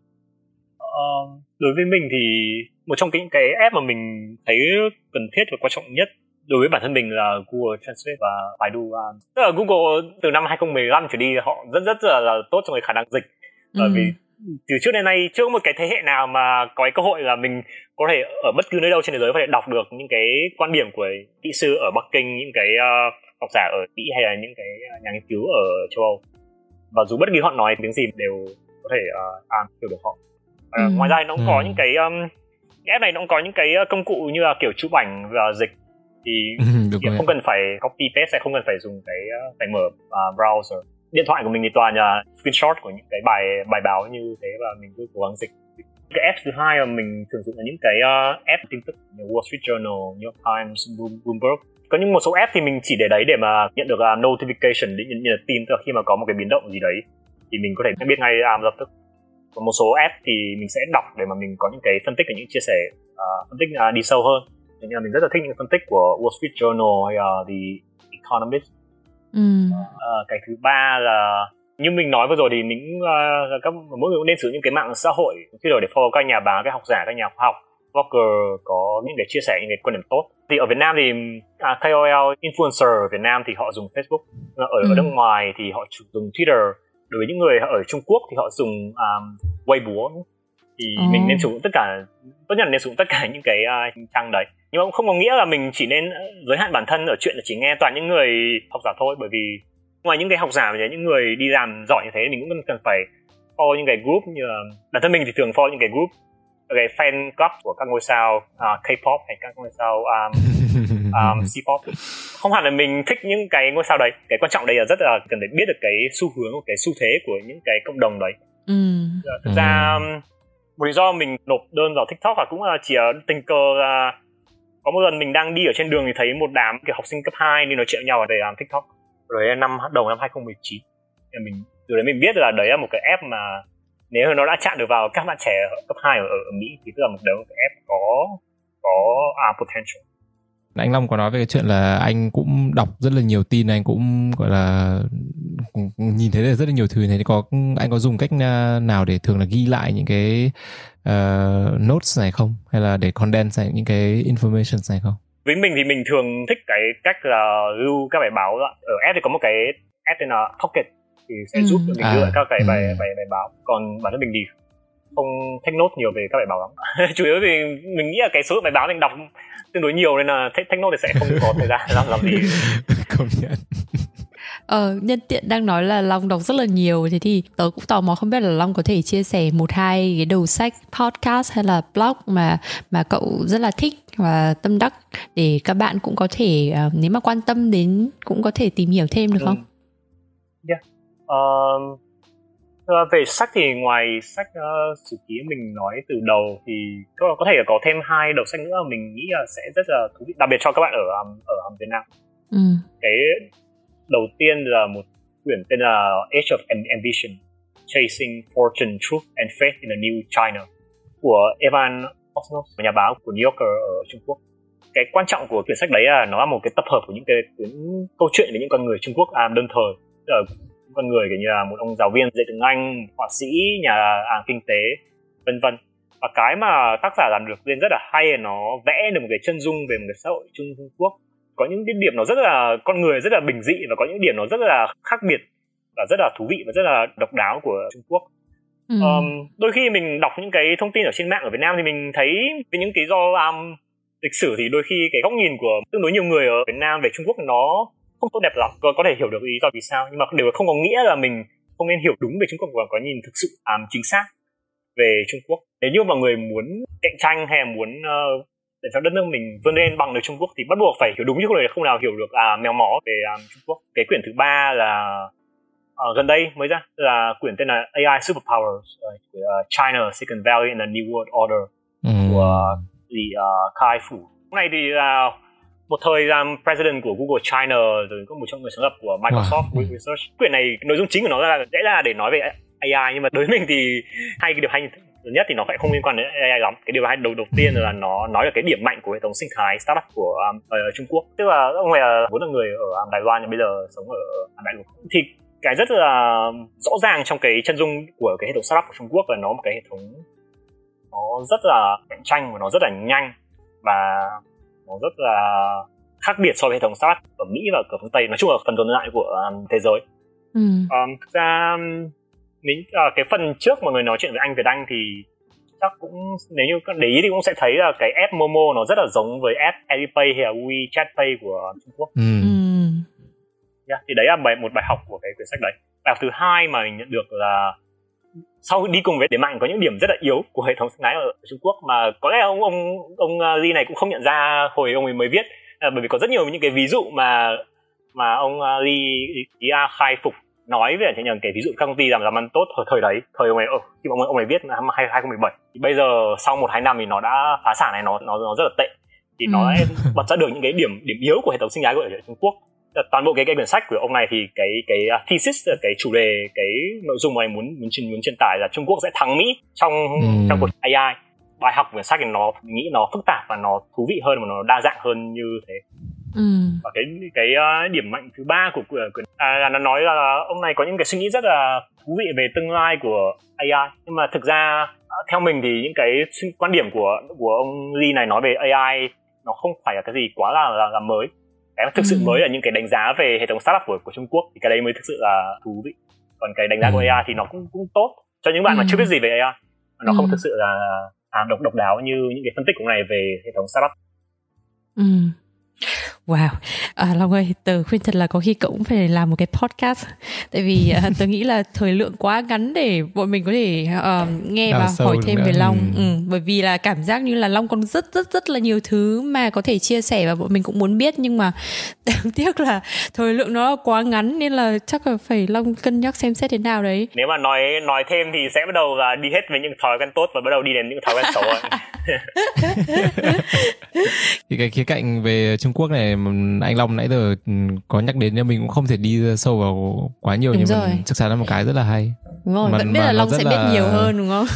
Uh, đối với mình thì một trong những cái app mà mình thấy cần thiết và quan trọng nhất đối với bản thân mình là Google Translate và Baidu. Tức là Google từ năm hai không một năm trở đi họ rất rất là, là tốt trong cái khả năng dịch. Bởi ừ. vì từ trước đến nay chưa có một cái thế hệ nào mà có cái cơ hội là mình có thể ở bất cứ nơi đâu trên thế giới có thể đọc được những cái quan điểm của kỹ sư ở Bắc Kinh, những cái uh, học giả ở Mỹ hay là những cái nhà nghiên cứu ở châu Âu. Và dù bất kỳ họ nói tiếng gì đều có thể uh, à, hiểu được họ. Uh, ừ. Ngoài ra nó cũng ừ. có những cái um, app này nó cũng có những cái công cụ như là kiểu chụp ảnh và dịch, thì không cần phải copy paste, không cần phải dùng cái phải mở uh, browser. Điện thoại của mình thì toàn là screenshot của những cái bài bài báo như thế và mình cứ cố gắng dịch. Cái app thứ hai mà mình thường dùng là những cái uh, app tin tức như Wall Street Journal, New York Times, Bloomberg. Có những một số app thì mình chỉ để đấy để mà nhận được uh, notification, để nhận, nhận được tin, tức là khi mà có một cái biến động gì đấy thì mình có thể biết ngay um, lập tức. Còn một số app thì mình sẽ đọc để mà mình có những cái phân tích và những chia sẻ uh, phân tích uh, đi sâu hơn. Nên là mình rất là thích những phân tích của Wall Street Journal hay là The Economist. Ừ. À, cái thứ ba là như mình nói vừa rồi thì những uh, các mỗi người cũng nên sử dụng những cái mạng xã hội khi để follow các nhà báo, các học giả, các nhà khoa học, blogger có những cái chia sẻ những cái quan điểm tốt. Thì ở Việt Nam thì uh, K O L influencer ở Việt Nam thì họ dùng Facebook, ở, ừ. ở nước ngoài thì họ dùng Twitter. Đối với những người ở Trung Quốc thì họ dùng um, Weibo. Thì ừ. mình nên sử dụng tất cả, tốt nhất là nên sử dụng tất cả những cái uh, trang đấy. Nhưng mà cũng không có nghĩa là mình chỉ nên giới hạn bản thân ở chuyện là chỉ nghe toàn những người học giả thôi, bởi vì ngoài những cái học giả và những người đi làm giỏi như thế mình cũng cần phải follow những cái group, như là bản thân mình thì thường follow những cái group, cái fan club của các ngôi sao uh, K-pop hay các ngôi sao um, um, C-pop. Không hẳn là mình thích những cái ngôi sao đấy, cái quan trọng đây là rất là cần phải biết được cái xu hướng, cái xu thế của những cái cộng đồng đấy. Ừ. Thực ra một lý do mình nộp đơn vào TikTok là cũng là chỉ tình cờ là có một lần mình đang đi ở trên đường thì thấy một đám kiểu học sinh cấp hai đi nói chuyện với nhau để làm TikTok. Rồi năm đầu năm hai không một chín thì mình từ đấy mình biết là đấy là một cái app mà nếu nó đã chạm được vào các bạn trẻ ở cấp hai ở, ở Mỹ thì tức là một đấy một cái app có có uh, potential. Anh Long có nói về cái chuyện là anh cũng đọc rất là nhiều tin, anh cũng gọi là nhìn thấy rất là nhiều thứ này. Thì có anh có dùng cách nào để thường là ghi lại những cái uh, notes này không, hay là để condense những cái information này không? Với mình thì mình thường thích cái cách là lưu các bài báo đó. Ở app thì có một cái app tên là Pocket thì sẽ ừ. giúp cho mình lưu lại các cái ừ. bài bài bài báo. Còn bản thân mình thì không take note nhiều về các bài báo lắm. Chủ yếu thì mình nghĩ là cái số lượng bài báo mình đọc tương đối nhiều nên là take, take note thì sẽ không có thời gian làm làm gì. Công nhận. Ờ, nhân tiện đang nói là Long đọc rất là nhiều, thế thì tớ cũng tò mò không biết là Long có thể chia sẻ một hai cái đầu sách, podcast hay là blog mà mà cậu rất là thích và tâm đắc để các bạn cũng có thể uh, nếu mà quan tâm đến cũng có thể tìm hiểu thêm được không? Yeah. Um, về sách thì ngoài sách uh, sử ký mình nói từ đầu thì có, có thể là có thêm hai đầu sách nữa mà mình nghĩ là sẽ rất là thú vị, đặc biệt cho các bạn ở ở, ở Việt Nam. Ừ. Cái đầu tiên là một quyển tên là Age of Ambition: Chasing Fortune, Truth and Faith in a New China của Evan Osnos, một nhà báo của New Yorker ở Trung Quốc. Cái quan trọng của quyển sách đấy là nó là một cái tập hợp của những cái những câu chuyện về những con người Trung Quốc à, đơn thời, tức là những con người kiểu như là một ông giáo viên dạy tiếng Anh, họa sĩ, nhà à, kinh tế, vân vân. Và cái mà tác giả làm được lên rất là hay là nó vẽ được một cái chân dung về một cái xã hội Trung Quốc. Có những cái điểm nó rất là con người rất là bình dị và có những điểm nó rất là khác biệt và rất là thú vị và rất là độc đáo của Trung Quốc. Ừ. Um, đôi khi mình đọc những cái thông tin ở trên mạng ở Việt Nam thì mình thấy với những cái do um, lịch sử thì đôi khi cái góc nhìn của tương đối nhiều người ở Việt Nam về Trung Quốc nó không tốt đẹp lắm. Có, có thể hiểu được lý do vì sao, nhưng mà điều không có nghĩa là mình không nên hiểu đúng về Trung Quốc và có nhìn thực sự um, chính xác về Trung Quốc. Nếu như mọi người muốn cạnh tranh hay là muốn uh, để cho đất nước mình vươn lên bằng được Trung Quốc thì bắt buộc phải hiểu đúng, chứ không thể không nào hiểu được à, mèo mó về um, Trung Quốc. Cái quyển thứ ba là uh, gần đây mới ra, là quyển tên là a i Superpowers uh, của uh, China, Silicon Valley and the New World Order ừ. của gì uh, Kai Fu. Hôm nay thì là uh, một thời làm president của Google China, rồi có một trong người sáng lập của Microsoft wow. Research. Quyển này nội dung chính của nó là dễ là để nói về a i, nhưng mà đối với mình thì hai cái điều hay nhất thì nó phải không liên quan đến a i lắm. Cái điều hay đầu đầu tiên là nó nói là cái điểm mạnh của hệ thống sinh thái startup của um, ở Trung Quốc. Tức là ông này là vốn là người ở Đài Loan nhưng bây giờ sống ở Đại Lục. Thì cái rất là rõ ràng trong cái chân dung của cái hệ thống startup của Trung Quốc là nó một cái hệ thống nó rất là cạnh tranh và nó rất là nhanh và nó rất là khác biệt so với hệ thống startup ở Mỹ và ở phương Tây, nói chung là phần còn lại của um, thế giới. Ừ. Um, thực ra nếu uh, cái phần trước mọi người nói chuyện với anh Việt Anh thì chắc cũng nếu như các để ý thì cũng sẽ thấy là cái app Momo nó rất là giống với app Alipay hay là WeChat Pay của Trung Quốc. Ừ. Yeah, thì đấy là bài, một bài học của cái quyển sách đấy. Bài học thứ hai mà mình nhận được là sau đi cùng với điểm mạnh có những điểm rất là yếu của hệ thống sinh thái ở Trung Quốc mà có lẽ ông ông ông Lee này cũng không nhận ra hồi ông ấy mới viết, à, bởi vì có rất nhiều những cái ví dụ mà mà ông Lee ý khai phục nói về những cái ví dụ các công ty làm làm ăn tốt thời thời đấy, thời ông ấy oh, khi ông ấy ông ấy viết năm hai không một bảy thì bây giờ sau một hai năm thì nó đã phá sản này, nó nó nó rất là tệ, thì ừ. nó bật ra được những cái điểm điểm yếu của hệ thống sinh thái của Trung Quốc. Toàn bộ cái cái quyển sách của ông này thì cái cái thesis, cái chủ đề, cái nội dung mà anh muốn muốn truyền muốn truyền tải là Trung Quốc sẽ thắng Mỹ trong ừ. trong cuộc a i. Bài học của quyển sách thì nó mình nghĩ nó phức tạp và nó thú vị hơn và nó đa dạng hơn như thế. Ừ. Và cái cái uh, điểm mạnh thứ ba của quyển à, là nó nói là ông này có những cái suy nghĩ rất là thú vị về tương lai của a i, nhưng mà thực ra uh, theo mình thì những cái quan điểm của của ông Lee này nói về a i nó không phải là cái gì quá là là, là mới. Cái thực sự ừ. mới là những cái đánh giá về hệ thống startup của, của Trung Quốc, thì cái đấy mới thực sự là thú vị. Còn cái đánh giá ừ. của a i thì nó cũng cũng tốt cho những bạn ừ. mà chưa biết gì về a i, nó ừ. không thực sự là à, độc độc đáo như những cái phân tích của này về hệ thống startup. Ừ. Wow, à, Long ơi, tớ khuyên thật là có khi cậu cũng phải làm một cái podcast. Tại vì uh, tớ nghĩ là thời lượng quá ngắn để bọn mình có thể uh, nghe và hỏi thêm nữa. về Long ừ. Ừ, bởi vì là cảm giác như là Long còn rất rất rất là nhiều thứ mà có thể chia sẻ và bọn mình cũng muốn biết, nhưng mà đáng tiếc là thời lượng nó quá ngắn nên là chắc là phải Long cân nhắc xem xét thế nào đấy. Nếu mà nói nói thêm thì sẽ bắt đầu là đi hết với những thói quen tốt và bắt đầu đi đến những thói quen xấu rồi. Thì cái khía cạnh về Trung Quốc này anh Long nãy giờ có nhắc đến, nhưng mình cũng không thể đi sâu vào quá nhiều. Đúng nhưng mà chắc chắn là một cái rất là hay. Đúng rồi, mà, vẫn biết là Long sẽ là... biết nhiều hơn đúng không?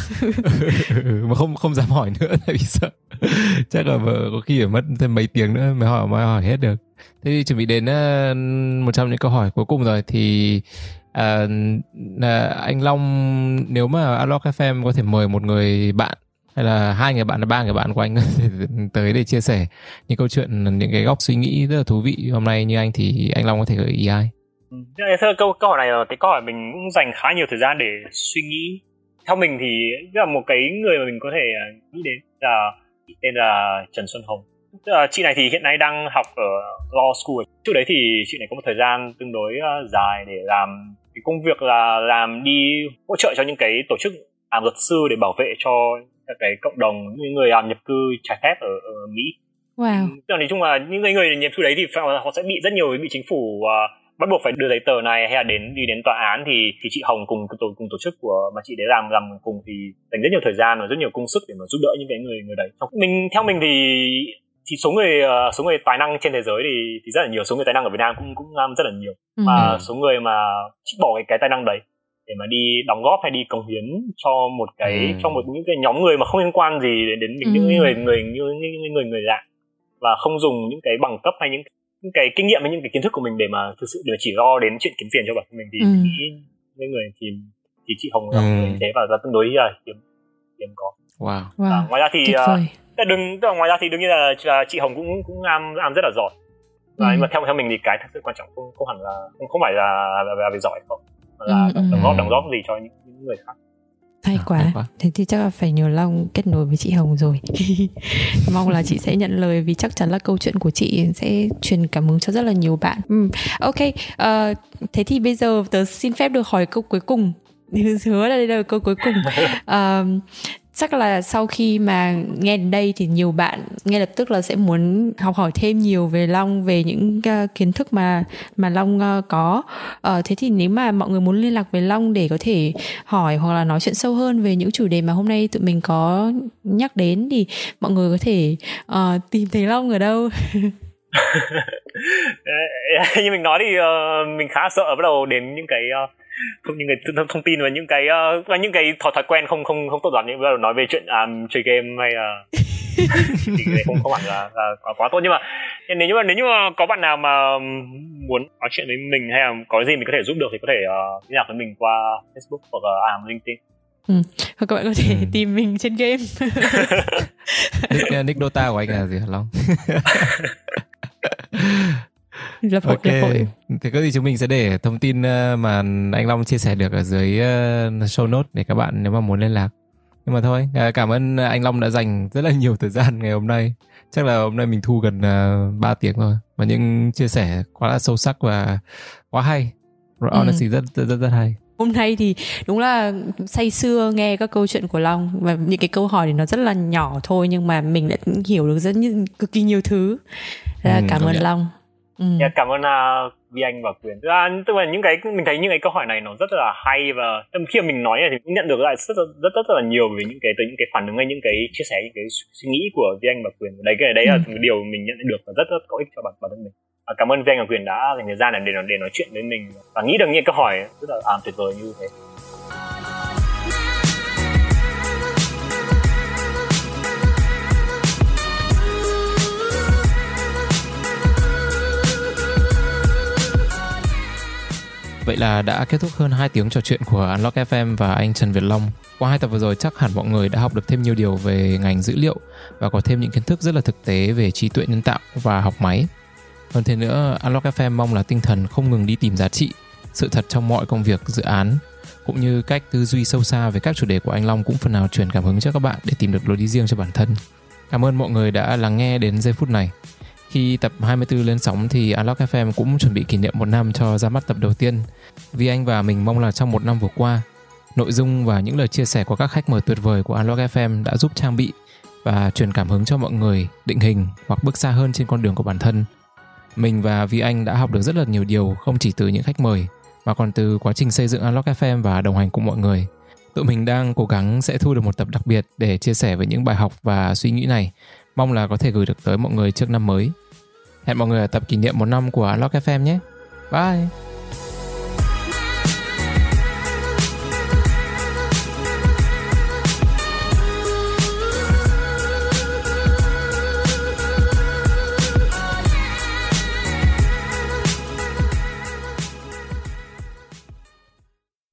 Mà không không dám hỏi nữa tại vì sợ chắc là có khi phải mất thêm mấy tiếng nữa mới hỏi mới hỏi hết được. Thế thì chuẩn bị đến uh, một trong những câu hỏi cuối cùng rồi thì uh, uh, anh Long, nếu mà Unlock ép em có thể mời một người bạn hay là hai người bạn, là ba người bạn của anh tới để chia sẻ những câu chuyện, những cái góc suy nghĩ rất là thú vị hôm nay như anh, thì anh Long có thể gợi ý ai? Thưa, câu câu hỏi này là cái câu hỏi mình cũng dành khá nhiều thời gian để suy nghĩ. Theo mình thì là một cái người mà mình có thể nghĩ đến là tên là Trần Xuân Hồng. Chị này thì hiện nay đang học ở Law School. Trước đấy thì chị này có một thời gian tương đối dài để làm cái công việc là làm đi hỗ trợ cho những cái tổ chức làm luật sư để bảo vệ cho các cái cộng đồng những người làm nhập cư trái phép ở, ở Mỹ. Wow. Tức là nói chung là những người nhập cư đấy thì họ sẽ bị rất nhiều bị chính phủ uh, bắt buộc phải đưa giấy tờ này hay là đến đi đến tòa án, thì thì chị Hồng cùng tổ cùng tổ chức của mà chị đấy làm làm cùng thì dành rất nhiều thời gian và rất nhiều công sức để mà giúp đỡ những cái người người đấy. Mình theo mình thì thì số người uh, số người tài năng trên thế giới thì thì rất là nhiều, số người tài năng ở Việt Nam cũng cũng um, rất là nhiều. Ừ. Mà số người mà chỉ bỏ cái, cái tài năng đấy để mà đi đóng góp hay đi cống hiến cho một cái ừ. cho một những cái nhóm người mà không liên quan gì đến, đến ừ. những người người như những người người lạ, và không dùng những cái bằng cấp hay những, những cái kinh nghiệm hay những cái kiến thức của mình để mà thực sự để chỉ lo đến chuyện kiếm tiền cho bản thân mình, thì ừ. nghĩ những người thì thì chị Hồng là ừ. thế và là tương đối là hiếm hiếm có. Wow. wow. À, ngoài ra thì uh, đừng ngoài ra thì đương nhiên là, là chị Hồng cũng cũng làm làm rất là giỏi. Và ừ. nhưng mà theo theo mình thì cái thật sự quan trọng không không hẳn là không không phải là là, là về giỏi không, mà là ừ, đóng góp đóng góp gì cho những, những người khác. Hay quá. à, quá Thế thì chắc là phải nhờ Long kết nối với chị Hồng rồi. Mong là chị sẽ nhận lời, vì chắc chắn là câu chuyện của chị sẽ truyền cảm hứng cho rất là nhiều bạn. ừ. Ok, uh, thế thì bây giờ tớ xin phép được hỏi câu cuối cùng. Hứa là đây là câu cuối cùng. uh, Chắc là sau khi mà nghe đến đây thì nhiều bạn ngay lập tức là sẽ muốn học hỏi thêm nhiều về Long, về những uh, kiến thức mà mà Long uh, có. Uh, thế thì nếu mà mọi người muốn liên lạc với Long để có thể hỏi hoặc là nói chuyện sâu hơn về những chủ đề mà hôm nay tụi mình có nhắc đến thì mọi người có thể uh, tìm thấy Long ở đâu? Như mình nói thì uh, mình khá sợ bắt đầu đến những cái uh, không những cái thông tin và những cái uh, và những cái thói thói quen không không không tốt lắm, những bắt đầu nói về chuyện um, chơi game hay là thì cái không không hẳn là, là quá, quá tốt. Nhưng mà nếu như mà nếu như mà có bạn nào mà muốn nói chuyện với mình hay là có gì mình có thể giúp được thì có thể uh, liên lạc với mình qua Facebook hoặc là uh, LinkedIn. Ừ. Hoặc các bạn có thể ừ. tìm mình trên game. nick, nick Dota của anh là gì hả Long? Lập hội, okay. lập hội. Thì có gì chúng mình sẽ để thông tin mà anh Long chia sẻ được ở dưới show note để các bạn nếu mà muốn liên lạc. Nhưng mà thôi, cảm ơn anh Long đã dành rất là nhiều thời gian ngày hôm nay. Chắc là hôm nay mình thu gần ba tiếng thôi, và những chia sẻ quá là sâu sắc và quá hay. Honestly, ừ. rất, rất rất rất hay. Hôm nay thì đúng là say sưa nghe các câu chuyện của Long, và những cái câu hỏi thì nó rất là nhỏ thôi nhưng mà mình đã hiểu được rất như, cực kỳ nhiều thứ. Rất là ừ, cảm ơn nhận. Long. Ừ. Yeah, cảm ơn uh, Vi Anh và Quyền. Tức là, tức là những cái mình thấy những cái câu hỏi này nó rất là hay, và khi mà mình nói này thì cũng nhận được lại rất rất rất, rất là nhiều về những cái từ những cái phản ứng hay những cái chia sẻ, những cái suy nghĩ của Vi Anh và Quyền. Đấy cái đấy ừ. là một điều mình nhận được và rất rất có ích cho bản bản thân mình. À, cảm ơn Vi Anh và Quyền đã dành thời gian để để nói chuyện với mình và nghĩ được những câu hỏi rất là à, tuyệt vời như thế. Vậy là đã kết thúc hơn hai tiếng trò chuyện của Unlock ép em và anh Trần Việt Long. Qua hai tập vừa rồi chắc hẳn mọi người đã học được thêm nhiều điều về ngành dữ liệu và có thêm những kiến thức rất là thực tế về trí tuệ nhân tạo và học máy. Hơn thế nữa, Unlock ép em mong là tinh thần không ngừng đi tìm giá trị, sự thật trong mọi công việc, dự án, cũng như cách tư duy sâu xa về các chủ đề của anh Long cũng phần nào truyền cảm hứng cho các bạn để tìm được lối đi riêng cho bản thân. Cảm ơn mọi người đã lắng nghe đến giây phút này. Khi tập hai mươi tư lên sóng thì Unlock ép em cũng chuẩn bị kỷ niệm một năm cho ra mắt tập đầu tiên. Vì anh và mình mong là trong một năm vừa qua, nội dung và những lời chia sẻ của các khách mời tuyệt vời của Unlock ép em đã giúp trang bị và truyền cảm hứng cho mọi người định hình hoặc bước xa hơn trên con đường của bản thân. Mình và Vi Anh đã học được rất là nhiều điều, không chỉ từ những khách mời mà còn từ quá trình xây dựng Unlock ép em và đồng hành cùng mọi người. Tụi mình đang cố gắng sẽ thu được một tập đặc biệt để chia sẻ về những bài học và suy nghĩ này. Mong là có thể gửi được tới mọi người trước năm mới. Hẹn mọi người ở tập kỷ niệm một năm của Unlock ép em nhé. Bye!